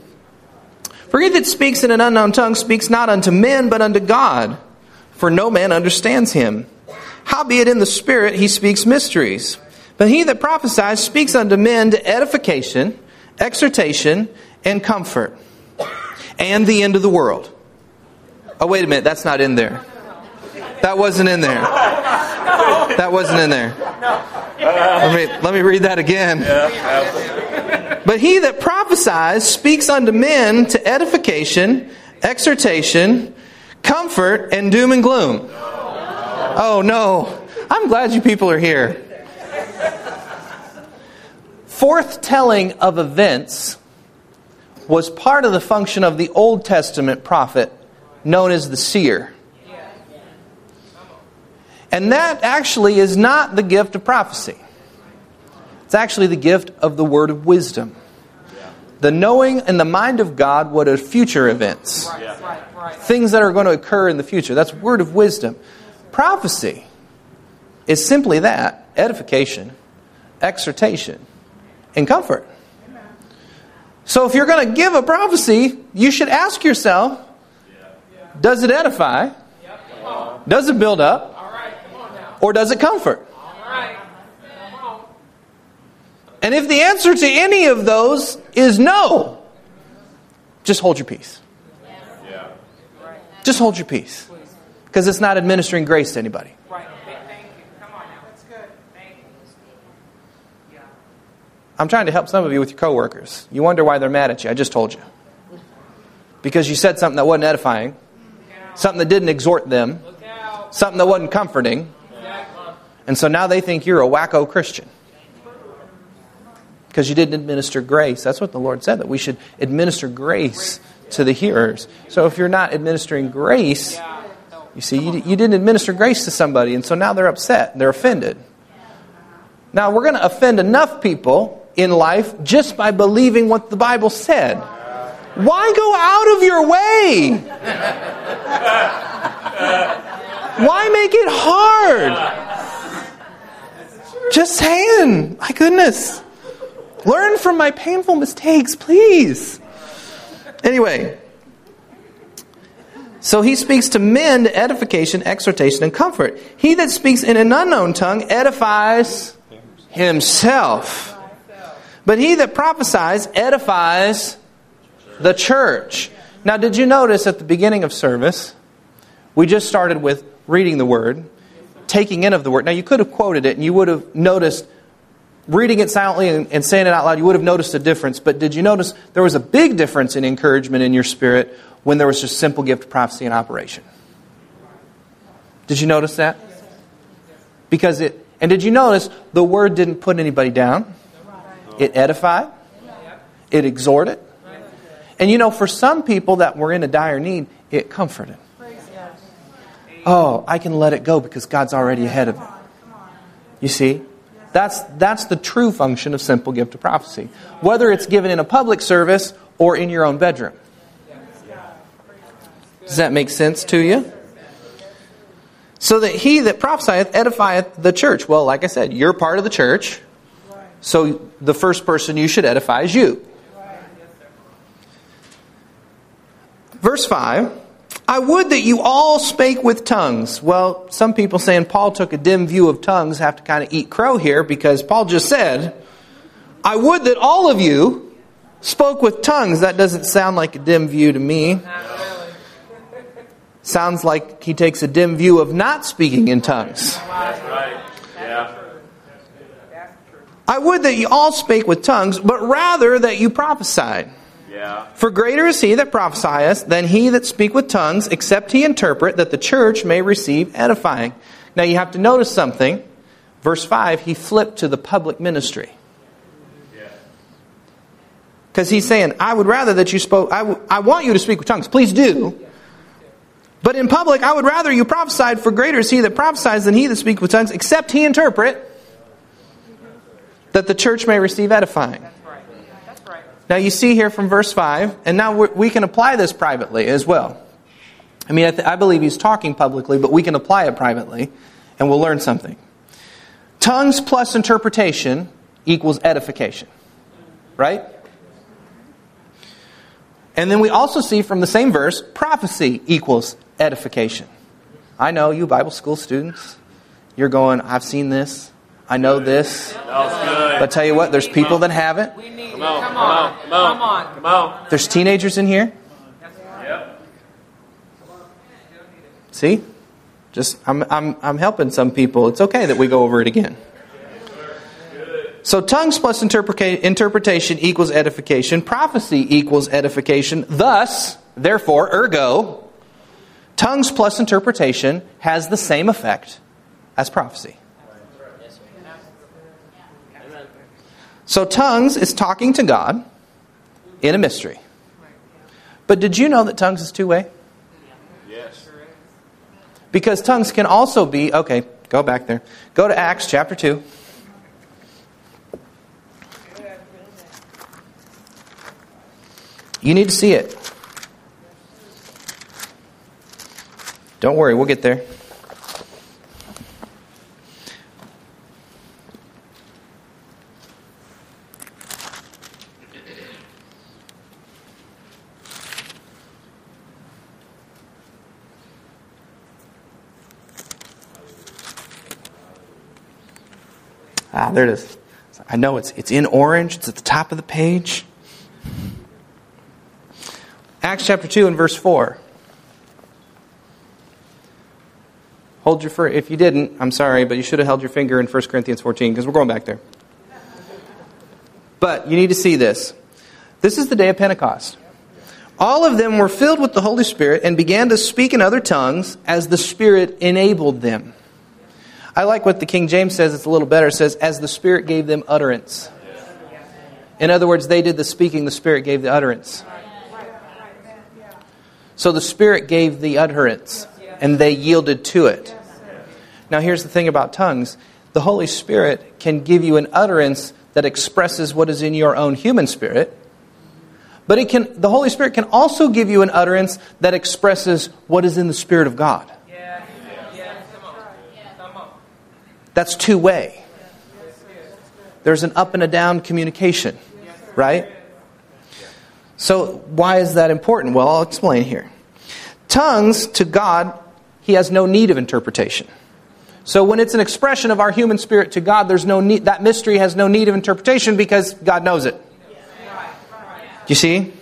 For he that speaks in an unknown tongue speaks not unto men, but unto God. For no man understands him. Howbeit in the Spirit he speaks mysteries. But he that prophesies speaks unto men to edification, exhortation, and comfort. And the end of the world. Oh, wait a minute. That's not in there. That wasn't in there. That wasn't in there. Let me, let me read that again. But he that prophesies speaks unto men to edification, exhortation, comfort, and doom and gloom. Oh, no. I'm glad you people are here. Forthtelling of events was part of the function of the Old Testament prophet known as the seer. And that actually is not the gift of prophecy. It's actually the gift of the word of wisdom. The knowing in the mind of God what are future events. Things that are going to occur in the future. That's word of wisdom. Prophecy is simply that. Edification, exhortation, and comfort. So if you're going to give a prophecy, you should ask yourself, does it edify? Does it build up? Or does it comfort? And if the answer to any of those is no, just hold your peace. Just hold your peace. Because it's not administering grace to anybody. I'm trying to help some of you with your coworkers. You wonder why they're mad at you. I just told you. Because you said something that wasn't edifying. Something that didn't exhort them. Something that wasn't comforting. And so now they think you're a wacko Christian. Because you didn't administer grace. That's what the Lord said, that we should administer grace to the hearers. So if you're not administering grace, you see, you, you didn't administer grace to somebody, and so now they're upset. They're offended. Now, we're going to offend enough people in life just by believing what the Bible said. Why go out of your way? Why make it hard? Just saying. My goodness. Learn from my painful mistakes, please. Anyway. So he speaks to men to edification, exhortation, and comfort. He that speaks in an unknown tongue edifies himself. But he that prophesies edifies the church. Now, did you notice at the beginning of service, we just started with reading the word, taking in of the word. Now, you could have quoted it and you would have noticed, reading it silently and, and saying it out loud, you would have noticed a difference. But did you notice there was a big difference in encouragement in your spirit when there was just simple gift of prophecy in operation? Did you notice that? Because it, and did you notice the word didn't put anybody down? It edified. It exhorted. And you know, for some people that were in a dire need, it comforted. Oh, I can let it go because God's already ahead of me. You see? That's that's the true function of simple gift of prophecy. Whether it's given in a public service or in your own bedroom. Does that make sense to you? So that he that prophesieth edifieth the church. Well, like I said, you're part of the church. So the first person you should edify is you. Verse five. I would that you all spake with tongues. Well, some people saying Paul took a dim view of tongues have to kind of eat crow here, because Paul just said, I would that all of you spoke with tongues. That doesn't sound like a dim view to me. Sounds like he takes a dim view of not speaking in tongues. I would that you all spake with tongues, but rather that you prophesied. Yeah. For greater is he that prophesieth than he that speak with tongues, except he interpret, that the church may receive edifying. Now you have to notice something. Verse five, he flipped to the public ministry. Because he's saying, I would rather that you spoke, I, w- I want you to speak with tongues. Please do. But in public, I would rather you prophesied, for greater is he that prophesies than he that speak with tongues, except he interpret, that the church may receive edifying. Now you see here from verse five, and now we can apply this privately as well. I mean, I, th- I believe he's talking publicly, but we can apply it privately, and we'll learn something. Tongues plus interpretation equals edification. Right? And then we also see from the same verse, prophecy equals edification. I know you Bible school students, you're going, I've seen this, I know this. That was good. But tell you what, there's people that haven't. Come on, come on, come on, come on. Come on. There's teenagers in here. Yep. See? Just I'm I'm I'm helping some people. It's okay that we go over it again. So tongues plus interpreta- interpretation equals edification. Prophecy equals edification. Thus, therefore, ergo, tongues plus interpretation has the same effect as prophecy. So tongues is talking to God in a mystery. But did you know that tongues is two-way? Yes. Because tongues can also be, okay, go back there. Go to Acts chapter two. You need to see it. Don't worry, we'll get there. Ah, there it is. I know it's it's in orange. It's at the top of the page. Acts chapter two and verse four. Hold your, if you didn't, I'm sorry, but you should have held your finger in First Corinthians fourteen because we're going back there. But you need to see this. This is the day of Pentecost. All of them were filled with the Holy Spirit and began to speak in other tongues as the Spirit enabled them. I like what the King James says. It's a little better. It says, as the Spirit gave them utterance. In other words, they did the speaking, the Spirit gave the utterance. So the Spirit gave the utterance, and they yielded to it. Now here's the thing about tongues. The Holy Spirit can give you an utterance that expresses what is in your own human spirit. But it can, the Holy Spirit can also give you an utterance that expresses what is in the Spirit of God. That's two-way. There's an up and a down communication, right? So why is that important? Well, I'll explain here. Tongues, to God, He has no need of interpretation. So when it's an expression of our human spirit to God, there's no need, that mystery has no need of interpretation because God knows it. Do you see?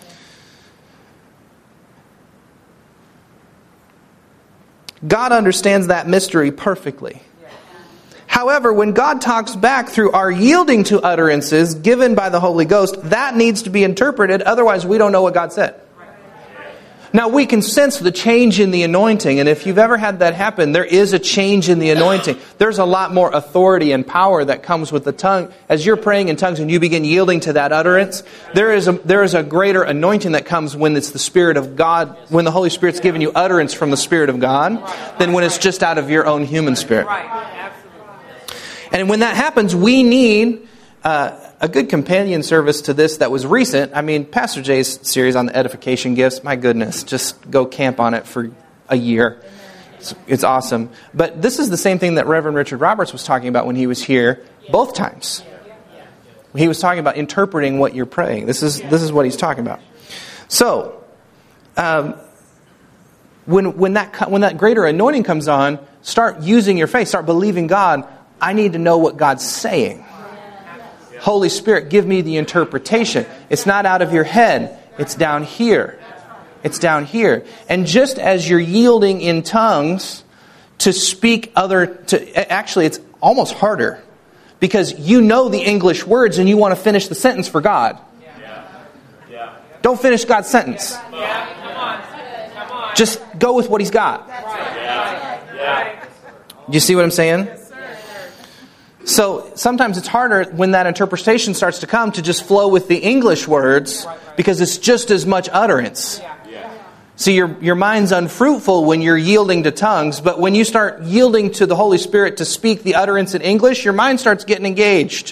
God understands that mystery perfectly. However, when God talks back through our yielding to utterances given by the Holy Ghost, that needs to be interpreted. Otherwise, we don't know what God said. Now, we can sense the change in the anointing. And if you've ever had that happen, there is a change in the anointing. There's a lot more authority and power that comes with the tongue. As you're praying in tongues and you begin yielding to that utterance, there is a, there is a greater anointing that comes when it's the Spirit of God, when the Holy Spirit's giving you utterance from the Spirit of God, than when it's just out of your own human spirit. And when that happens, we need uh, a good companion service to this that was recent. I mean, Pastor Jay's series on the edification gifts, my goodness, just go camp on it for a year. It's, it's awesome. But this is the same thing that Reverend Richard Roberts was talking about when he was here both times. He was talking about interpreting what you're praying. This is this is what he's talking about. So, um, when when that when that greater anointing comes on, start using your faith. Start believing God. I need to know what God's saying. Holy Spirit, give me the interpretation. It's not out of your head. It's down here. It's down here. And just as you're yielding in tongues to speak other... to actually, it's almost harder. Because you know the English words and you want to finish the sentence for God. Don't finish God's sentence. Just go with what He's got. Do you see what I'm saying? So sometimes it's harder when that interpretation starts to come to just flow with the English words because it's just as much utterance. So your your mind's unfruitful when you're yielding to tongues, but when you start yielding to the Holy Spirit to speak the utterance in English, your mind starts getting engaged.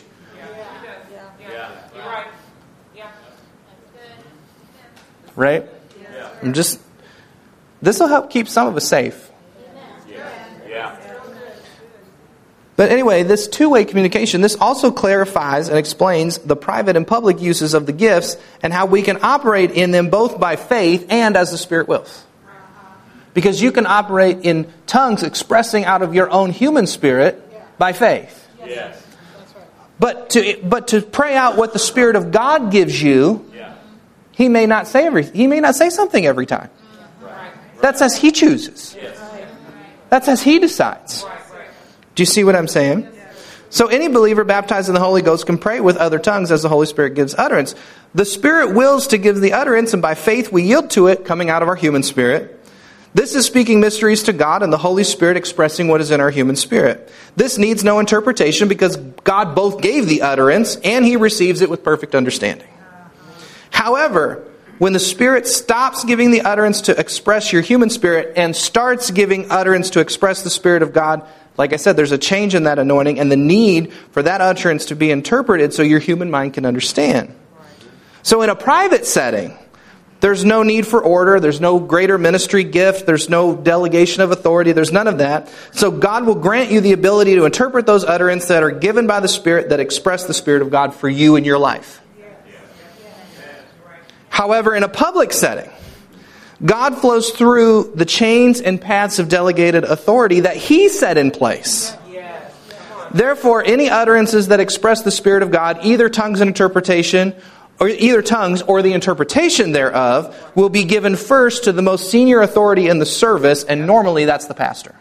Right? I'm just this will help keep some of us safe. But anyway, this two-way communication, this also clarifies and explains the private and public uses of the gifts and how we can operate in them both by faith and as the Spirit wills. Because you can operate in tongues expressing out of your own human spirit by faith. Yes. But to but to pray out what the Spirit of God gives you, He may not say every He may not say something every time. That's as He chooses. That's as He decides. Do you see what I'm saying? So any believer baptized in the Holy Ghost can pray with other tongues as the Holy Spirit gives utterance. The Spirit wills to give the utterance, and by faith we yield to it, coming out of our human spirit. This is speaking mysteries to God and the Holy Spirit expressing what is in our human spirit. This needs no interpretation because God both gave the utterance and He receives it with perfect understanding. However, when the Spirit stops giving the utterance to express your human spirit and starts giving utterance to express the Spirit of God, like I said, there's a change in that anointing and the need for that utterance to be interpreted so your human mind can understand. So in a private setting, there's no need for order. There's no greater ministry gift. There's no delegation of authority. There's none of that. So God will grant you the ability to interpret those utterances that are given by the Spirit that express the Spirit of God for you in your life. However, in a public setting, God flows through the chains and paths of delegated authority that He set in place. Therefore, any utterances that express the Spirit of God, either tongues and interpretation, or either tongues or the interpretation thereof, will be given first to the most senior authority in the service, and normally that's the pastor.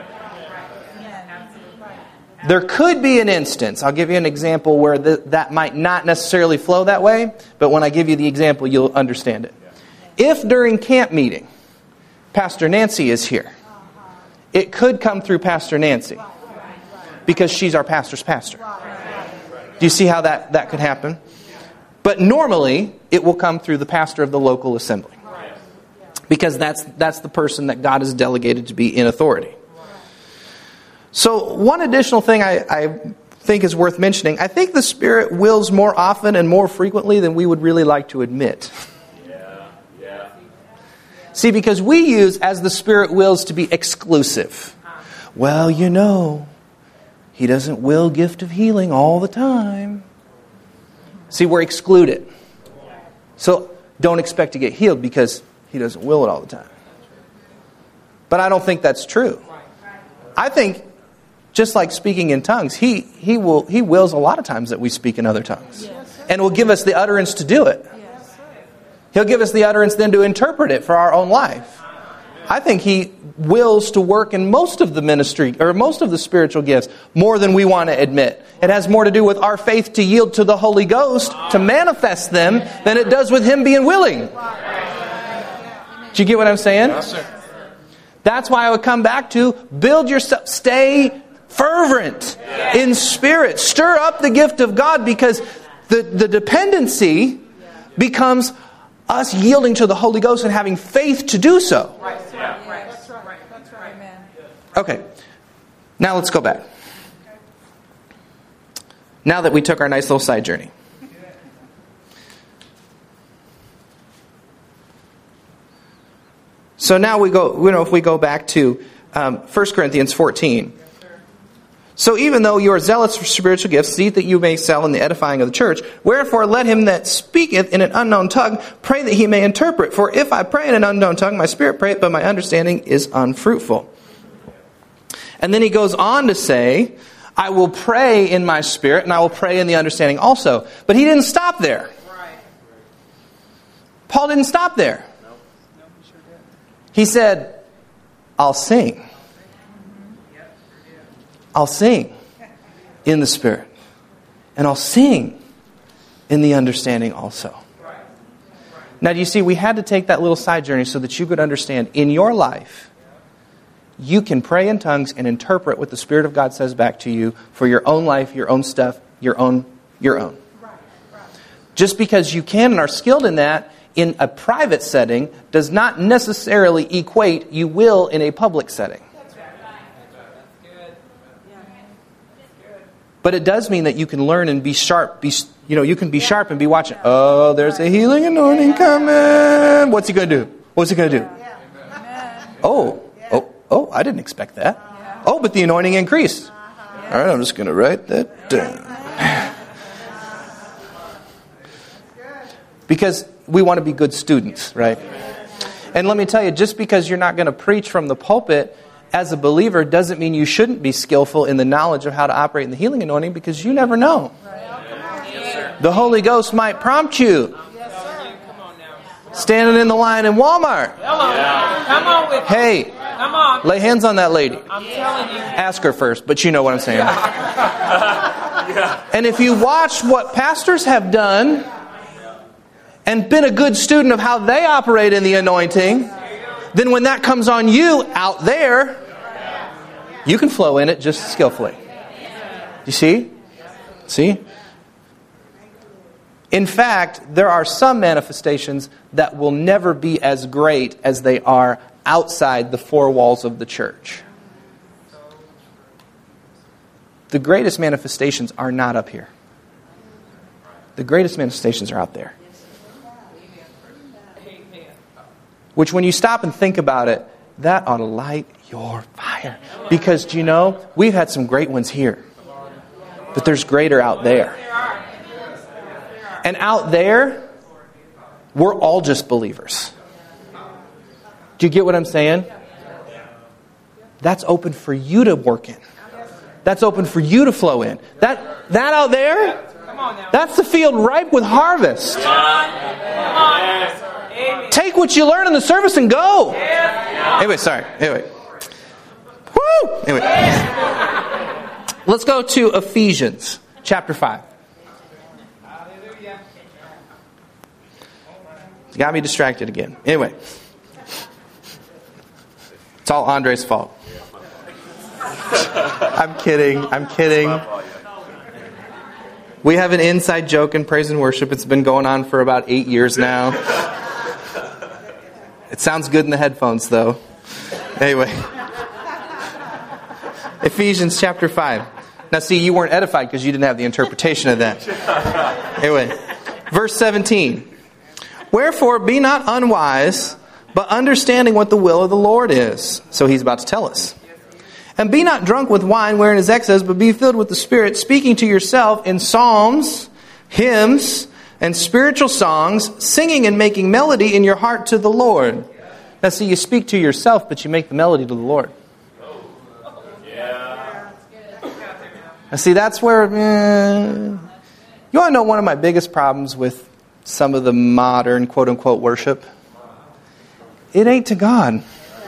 There could be an instance, I'll give you an example where th- that might not necessarily flow that way, but when I give you the example, you'll understand it. If during camp meeting, Pastor Nancy is here, it could come through Pastor Nancy because she's our pastor's pastor. Do you see how that, that could happen? But normally, it will come through the pastor of the local assembly because that's that's the person that God has delegated to be in authority. So one additional thing I, I think is worth mentioning, I think the Spirit wills more often and more frequently than we would really like to admit. See, because we use as the Spirit wills to be exclusive. Well, you know, He doesn't will gift of healing all the time. See, we're excluded. So don't expect to get healed because He doesn't will it all the time. But I don't think that's true. I think, just like speaking in tongues, He He will He wills a lot of times that we speak in other tongues. And will give us the utterance to do it. He'll give us the utterance then to interpret it for our own life. I think He wills to work in most of the ministry, or most of the spiritual gifts, more than we want to admit. It has more to do with our faith to yield to the Holy Ghost to manifest them than it does with Him being willing. Do you get what I'm saying? Yes, sir. That's why I would come back to build yourself, stay fervent in spirit. Stir up the gift of God because the, the dependency becomes us yielding to the Holy Ghost and having faith to do so. Right. Right. That's right. That's right. Amen. Okay. Now let's go back. Now that we took our nice little side journey. So now we go, you know, if we go back to um, First Corinthians fourteen. So even though you are zealous for spiritual gifts, see that you may excel in the edifying of the church. Wherefore let him that speaketh in an unknown tongue pray that he may interpret. For if I pray in an unknown tongue, my spirit prayeth, but my understanding is unfruitful. And then he goes on to say, I will pray in my spirit, and I will pray in the understanding also. But he didn't stop there. Paul didn't stop there. He said, I'll sing. I'll sing in the Spirit. And I'll sing in the understanding also. Now, do you see, we had to take that little side journey so that you could understand in your life, you can pray in tongues and interpret what the Spirit of God says back to you for your own life, your own stuff, your own, your own. Just because you can and are skilled in that in a private setting does not necessarily equate you will in a public setting. But it does mean that you can learn and be sharp. Be, you know, you can be sharp and be watching. Oh, there's a healing anointing coming. What's he going to do? What's he going to do? Oh, oh, oh! I didn't expect that. Oh, but the anointing increased. All right, I'm just going to write that down. Because we want to be good students, right? And let me tell you, just because you're not going to preach from the pulpit as a believer doesn't mean you shouldn't be skillful in the knowledge of how to operate in the healing anointing, because you never know. The Holy Ghost might prompt you. Standing in the line in Walmart. Come on, come on with Hey, Come on. lay hands on that lady. I'm telling you. Ask her first, but you know what I'm saying. And if you watch what pastors have done and been a good student of how they operate in the anointing, then when that comes on you out there, you can flow in it just skillfully. You see? See? In fact, there are some manifestations that will never be as great as they are outside the four walls of the church. The greatest manifestations are not up here. The greatest manifestations are out there. Which, when you stop and think about it, that ought to light your fire. Because, do you know, we've had some great ones here. But there's greater out there. And out there, we're all just believers. Do you get what I'm saying? That's open for you to work in. That's open for you to flow in. That that out there, that's the field ripe with harvest. Take what you learn in the service and go. Anyway, sorry. Anyway. Woo! Anyway. Let's go to Ephesians chapter five. You got me distracted again. Anyway. It's all Andre's fault. I'm kidding. I'm kidding. We have an inside joke in praise and worship. It's been going on for about eight years now. It sounds good in the headphones, though. Anyway. Ephesians chapter five. Now, see, you weren't edified because you didn't have the interpretation of that. Anyway. Verse seventeen. Wherefore, be not unwise, but understanding what the will of the Lord is. So he's about to tell us. And be not drunk with wine wherein is excess, but be filled with the Spirit, speaking to yourself in psalms, hymns, and spiritual songs, singing and making melody in your heart to the Lord. Now see, you speak to yourself, but you make the melody to the Lord. Now see, that's where... Eh, you want to know one of my biggest problems with some of the modern quote-unquote worship? It ain't to God.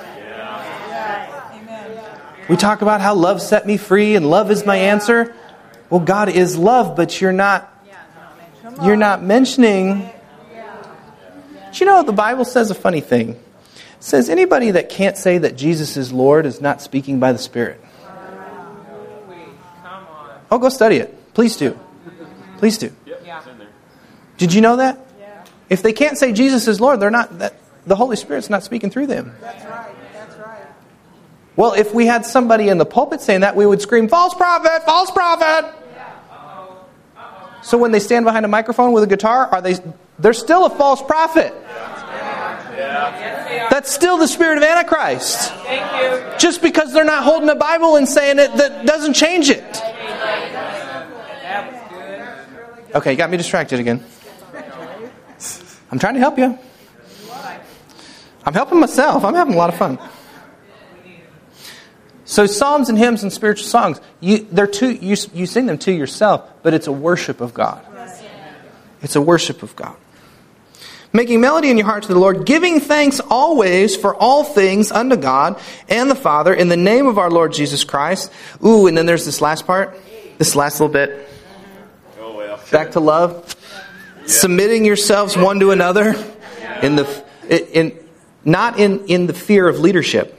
We talk about how love set me free and love is my answer. Well, God is love, but you're not you're not mentioning. Do you know the Bible says a funny thing? It says anybody that can't say that Jesus is Lord is not speaking by the Spirit. Oh, go study it. Please do. Please do. Did you know that? If they can't say Jesus is Lord, they're not. That, the Holy Spirit's not speaking through them. That's right. That's right. Well, if we had somebody in the pulpit saying that, we would scream, "False prophet! False prophet!" So when they stand behind a microphone with a guitar, are they? They're still a false prophet. That's still the spirit of Antichrist. Thank you. Just because they're not holding a Bible and saying it, that doesn't change it. Okay, you got me distracted again. I'm trying to help you. I'm helping myself. I'm having a lot of fun. So psalms and hymns and spiritual songs, you, they're to, you, you sing them to yourself, but it's a worship of God. It's a worship of God. Making melody in your heart to the Lord, giving thanks always for all things unto God and the Father in the name of our Lord Jesus Christ. Ooh, and then there's this last part, this last little bit. Oh, well. Back to love. Yeah. Submitting yourselves one to another in the in not in, in the fear of leadership.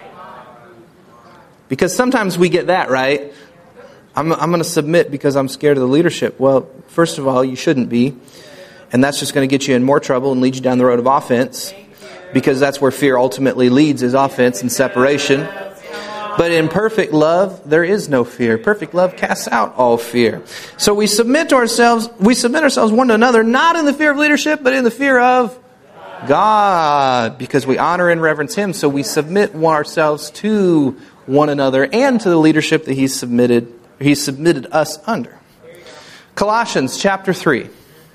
Because sometimes we get that, right? I'm, I'm going to submit because I'm scared of the leadership. Well, first of all, you shouldn't be. And that's just going to get you in more trouble and lead you down the road of offense. Because that's where fear ultimately leads, is offense and separation. But in perfect love, there is no fear. Perfect love casts out all fear. So we submit to ourselves, we submit ourselves one to another, not in the fear of leadership, but in the fear of God. Because we honor and reverence Him. So we submit ourselves to one another and to the leadership that He's submitted, He submitted us under. Colossians chapter three.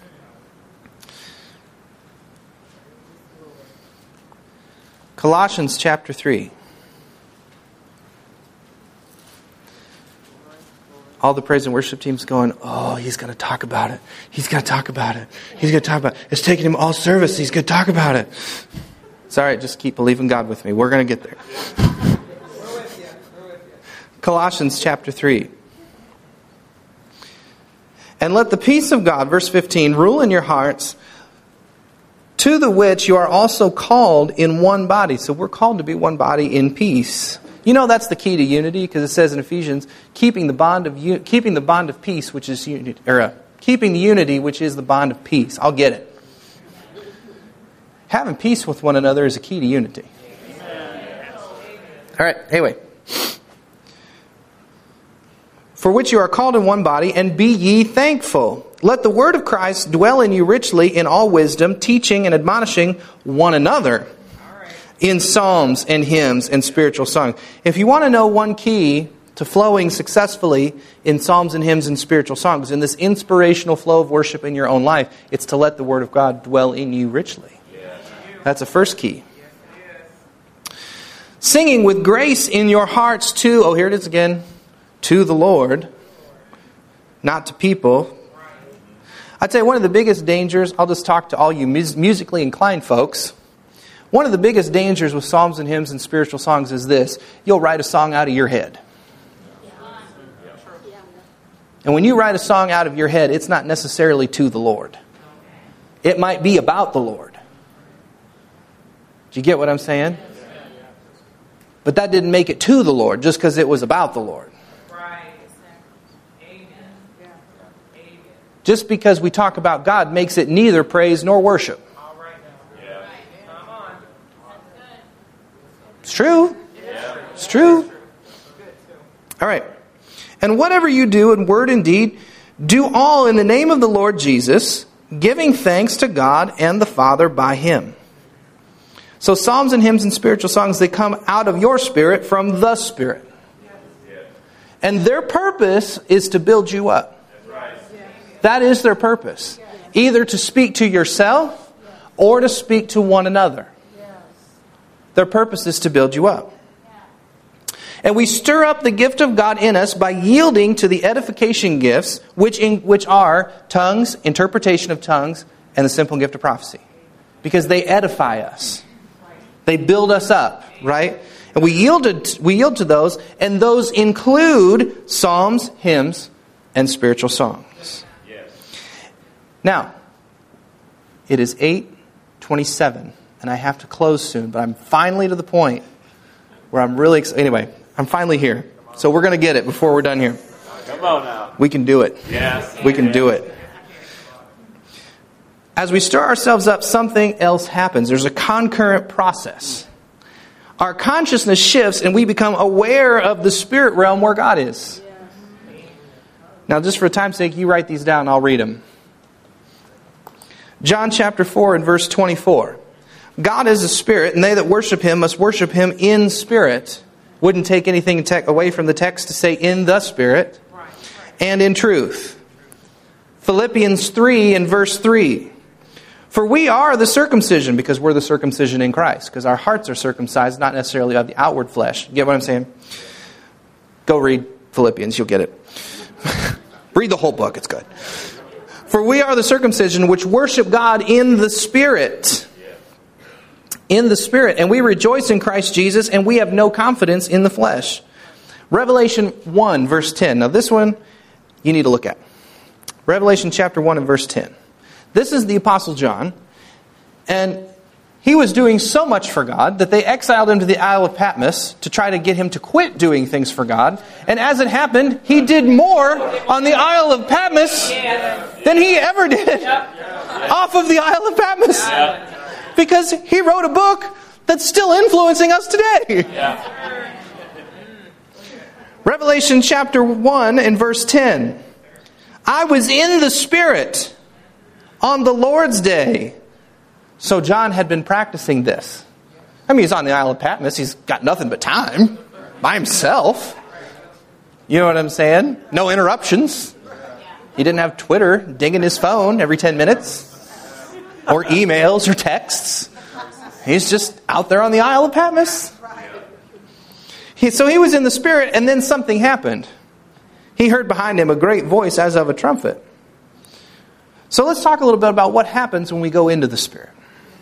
Colossians chapter three. All the praise and worship team's going, oh, he's going to talk about it. He's going to talk about it. He's going to talk about it. It's taking him all service. He's going to talk about it. It's all right. Just keep believing God with me. We're going to get there. Colossians chapter three. And let the peace of God, verse fifteen, rule in your hearts, to the which you are also called in one body. So we're called to be one body in peace. You know that's the key to unity, because it says in Ephesians, keeping the bond of u- keeping the bond of peace, which is unity, or uh, keeping the unity, which is the bond of peace. I'll get it. Having peace with one another is a key to unity. All right. Anyway, for which you are called in one body, and be ye thankful. Let the word of Christ dwell in you richly in all wisdom, teaching and admonishing one another in psalms and hymns and spiritual songs. If you want to know one key to flowing successfully in psalms and hymns and spiritual songs, in this inspirational flow of worship in your own life, it's to let the word of God dwell in you richly. That's the first key. Singing with grace in your hearts to, oh, here it is again, to the Lord, not to people. I'd say one of the biggest dangers, I'll just talk to all you mus- musically inclined folks. One of the biggest dangers with psalms and hymns and spiritual songs is this. You'll write a song out of your head. And when you write a song out of your head, it's not necessarily to the Lord. It might be about the Lord. Do you get what I'm saying? But that didn't make it to the Lord just because it was about the Lord. Just because we talk about God makes it neither praise nor worship. It's true. It's true. All right. And whatever you do in word and deed, do all in the name of the Lord Jesus, giving thanks to God and the Father by Him. So psalms and hymns and spiritual songs, they come out of your spirit from the Spirit. And their purpose is to build you up. That is their purpose. Either to speak to yourself or to speak to one another. Their purpose is to build you up. And we stir up the gift of God in us by yielding to the edification gifts, which in, which are tongues, interpretation of tongues, and the simple gift of prophecy. Because they edify us. They build us up, right? And we yielded, we yield to those, and those include psalms, hymns, and spiritual songs. Now, it is eight twenty-seven. And I have to close soon, but I'm finally to the point where I'm really excited. Anyway, I'm finally here. So we're going to get it before we're done here. Come on now. We can do it. Yes. We can do it. As we stir ourselves up, something else happens. There's a concurrent process. Our consciousness shifts and we become aware of the spirit realm where God is. Now, just for time's sake, you write these down and I'll read them. John chapter four and verse twenty-four. God is a spirit, and they that worship Him must worship Him in spirit. Wouldn't take anything away from the text to say in the Spirit and in truth. Philippians three and verse three. For we are the circumcision, because we're the circumcision in Christ. Because our hearts are circumcised, not necessarily of the outward flesh. You get what I'm saying? Go read Philippians, you'll get it. Read the whole book, it's good. For we are the circumcision which worship God in the Spirit. In the Spirit. And we rejoice in Christ Jesus, and we have no confidence in the flesh. Revelation one, verse ten. Now this one, you need to look at. Revelation chapter one and verse ten. This is the Apostle John. And he was doing so much for God that they exiled him to the Isle of Patmos to try to get him to quit doing things for God. And as it happened, he did more on the Isle of Patmos than he ever did off of the Isle of Patmos. Because he wrote a book that's still influencing us today. Yeah. Revelation chapter one and verse ten. I was in the Spirit on the Lord's day. So John had been practicing this. I mean, he's on the Isle of Patmos. He's got nothing but time by himself. You know what I'm saying? No interruptions. He didn't have Twitter dinging his phone every ten minutes. Or emails or texts. He's just out there on the Isle of Patmos. He, so he was in the Spirit, and then something happened. He heard behind him a great voice as of a trumpet. So let's talk a little bit about what happens when we go into the Spirit.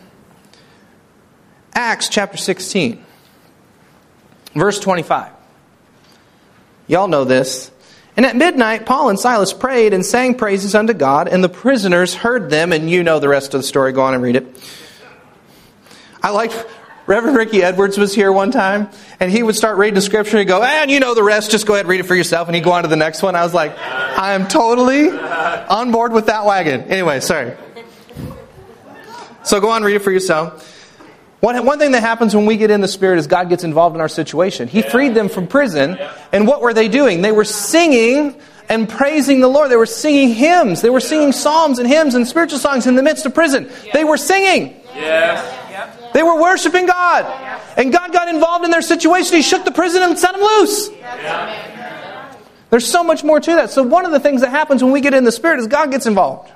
Acts chapter sixteen, verse twenty-five. Y'all know this. And at midnight, Paul and Silas prayed and sang praises unto God, and the prisoners heard them, and you know the rest of the story. Go on and read it. I liked, Reverend Ricky Edwards was here one time, and he would start reading the scripture and go, and you know the rest, just go ahead and read it for yourself, and he'd go on to the next one. I was like, I am totally on board with that wagon. Anyway, sorry. So go on and read it for yourself. One, one thing that happens when we get in the Spirit is God gets involved in our situation. He freed them from prison, and what were they doing? They were singing and praising the Lord. They were singing hymns. They were singing psalms and hymns and spiritual songs in the midst of prison. They were singing. They were worshiping God. And God got involved in their situation. He shook the prison and set them loose. There's so much more to that. So one of the things that happens when we get in the Spirit is God gets involved.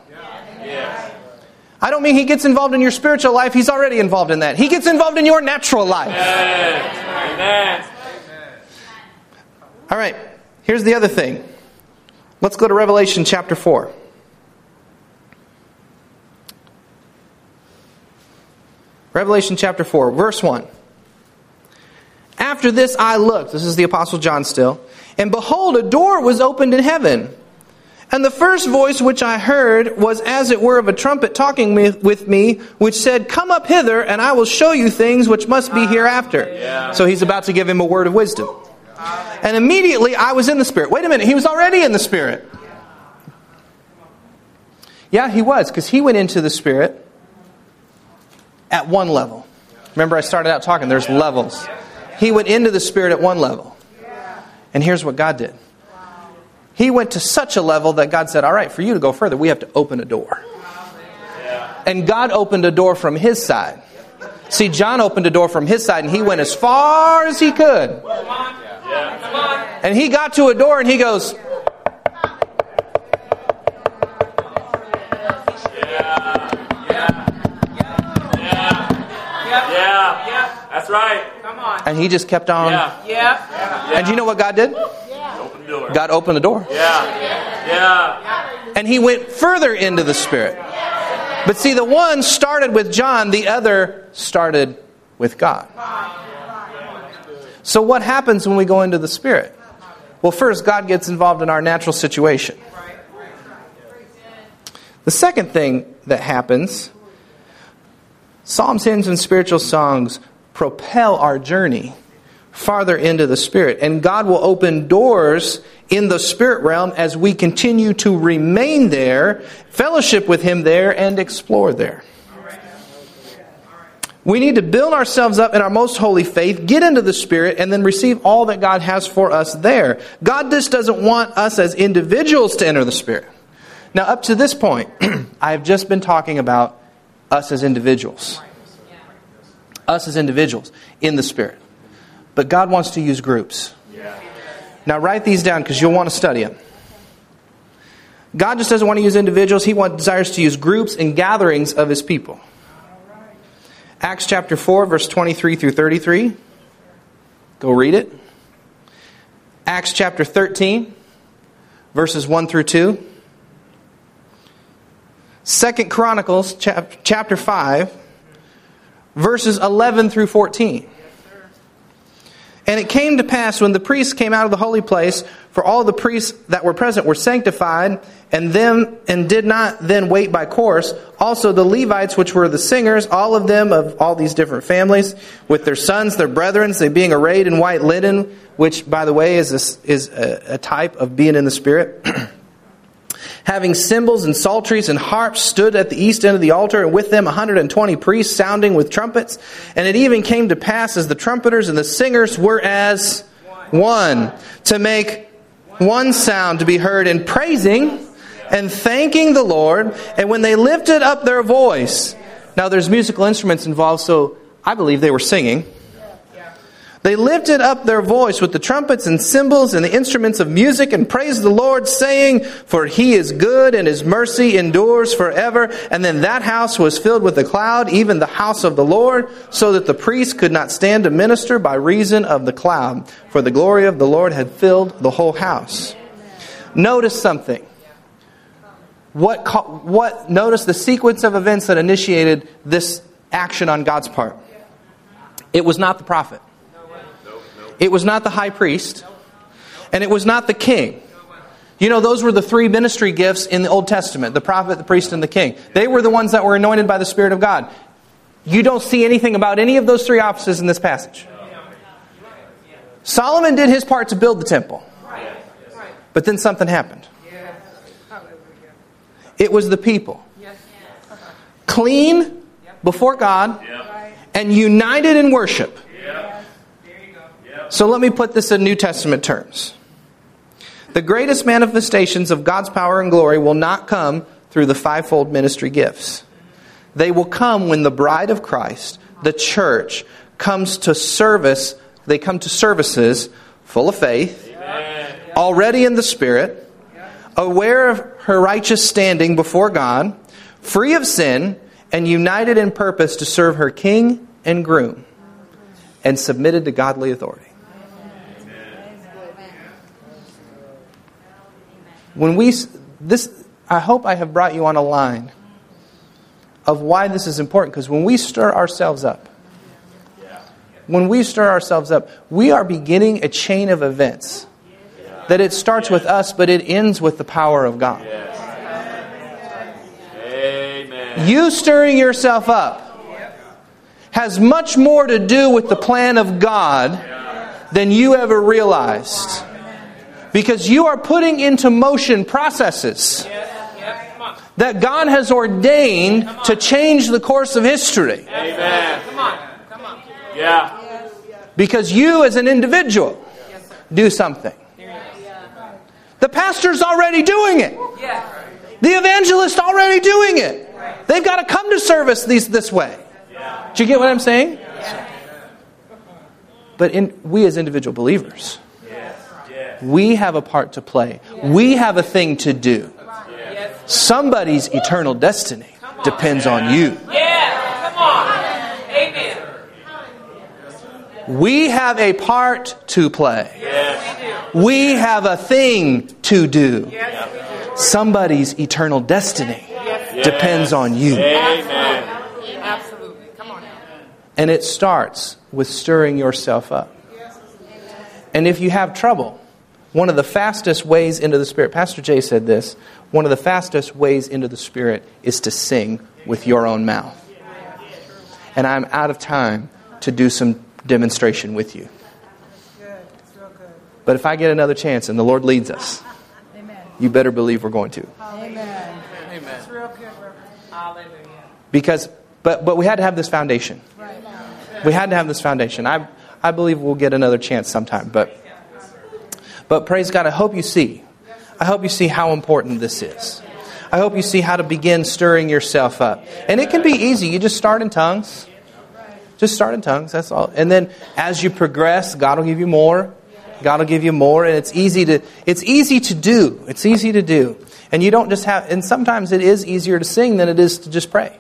I don't mean He gets involved in your spiritual life. He's already involved in that. He gets involved in your natural life. Amen. All right. Here's the other thing. Let's go to Revelation chapter four. Revelation chapter four, verse one. After this I looked, this is the Apostle John still, and behold, a door was opened in heaven. And the first voice which I heard was as it were of a trumpet talking with me, which said, come up hither, and I will show you things which must be hereafter. Yeah. So he's about to give him a word of wisdom. And immediately I was in the Spirit. Wait a minute, he was already in the Spirit. Yeah, he was, because he went into the Spirit at one level. Remember, I started out talking, there's levels. He went into the Spirit at one level. And here's what God did. He went to such a level that God said, all right, for you to go further, we have to open a door. And God opened a door from His side. See, John opened a door from his side, and he went as far as he could. And he got to a door, and he goes, Yeah, that's right. Come on. and he just kept on. Yeah. Yeah. And do you know what God did? Open the door. God opened the door. Yeah. Yeah. And he went further into the Spirit. But see, the one started with John, the other started with God. So what happens when we go into the Spirit? Well, first, God gets involved in our natural situation. The second thing that happens, psalms, hymns, and spiritual songs propel our journey farther into the Spirit. And God will open doors in the Spirit realm as we continue to remain there, fellowship with Him there, and explore there. We need to build ourselves up in our most holy faith, get into the Spirit, and then receive all that God has for us there. God just doesn't want us as individuals to enter the Spirit. Now, up to this point, I have just been talking about us as individuals. Us as individuals in the Spirit. But God wants to use groups. Now, write these down because you'll want to study them. God just doesn't want to use individuals. He wants, desires to use groups and gatherings of His people. Acts chapter four, verse twenty-three through thirty-three. Go read it. Acts chapter thirteen, verses one through two. Second Chronicles chap- chapter five, verses eleven through fourteen. And it came to pass when the priests came out of the holy place, for all the priests that were present were sanctified, and them and did not then wait by course. Also the Levites, which were the singers, all of them of all these different families, with their sons, their brethren, they being arrayed in white linen, which, by the way, is a, is a, a type of being in the Spirit. Having cymbals and psalteries and harps, stood at the east end of the altar, and with them one hundred twenty priests sounding with trumpets. And it even came to pass, as the trumpeters and the singers were as one, to make one sound to be heard in praising and thanking the Lord. And when they lifted up their voice, now there's musical instruments involved, so I believe they were singing. They lifted up their voice with the trumpets and cymbals and the instruments of music and praised the Lord, saying, for he is good and his mercy endures forever. And then that house was filled with a cloud, even the house of the Lord, so that the priests could not stand to minister by reason of the cloud, for the glory of the Lord had filled the whole house. Notice something. What, what, notice the sequence of events that initiated this action on God's part. It was not the prophet. It was not the high priest. And it was not the king. You know, those were the three ministry gifts in the Old Testament. The prophet, the priest, and the king. They were the ones that were anointed by the Spirit of God. You don't see anything about any of those three offices in this passage. Solomon did his part to build the temple. But then something happened. It was the people. Clean before God and united in worship. So let me put this in New Testament terms. The greatest manifestations of God's power and glory will not come through the fivefold ministry gifts. They will come when the bride of Christ, the church, comes to service. They come to services full of faith, Amen. Already in the Spirit, aware of her righteous standing before God, free of sin, and united in purpose to serve her king and groom, and submitted to godly authority. When we this, I hope I have brought you on a line of why this is important. Because when we stir ourselves up, when we stir ourselves up, we are beginning a chain of events. That it starts with us, but it ends with the power of God. Amen. You stirring yourself up has much more to do with the plan of God than you ever realized. Because you are putting into motion processes that God has ordained to change the course of history. Amen. Come on. Come on. Yeah. Because you as an individual do something. The pastor's already doing it. The evangelist's already doing it. They've got to come to service these this way. Do you get what I'm saying? But in, we as individual believers, we have a part to play. We have a thing to do. Somebody's eternal destiny depends on you. Yeah. Come on. Amen. We have a part to play. Yes. We have a thing to do. Somebody's eternal destiny depends on you. Amen. Absolutely. Come on. And it starts with stirring yourself up. And if you have trouble, one of the fastest ways into the Spirit, Pastor Jay said this, one of the fastest ways into the Spirit is to sing with your own mouth. And I'm out of time to do some demonstration with you. But if I get another chance and the Lord leads us, you better believe we're going to. Amen. That's real good, Reverend. Hallelujah. Because, but but we had to have this foundation. We had to have this foundation. I I believe we'll get another chance sometime. But but praise God, I hope you see. I hope you see how important this is. I hope you see how to begin stirring yourself up. And it can be easy. You just start in tongues. Just start in tongues, that's all. And then as you progress, God will give you more. God will give you more, and it's easy to it's easy to do. It's easy to do. And you don't just have and sometimes it is easier to sing than it is to just pray.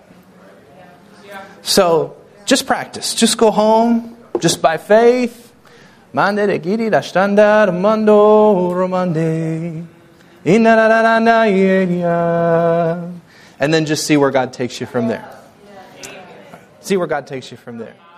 So just practice. Just go home, just by faith. And then just see where God takes you from there. See where God takes you from there.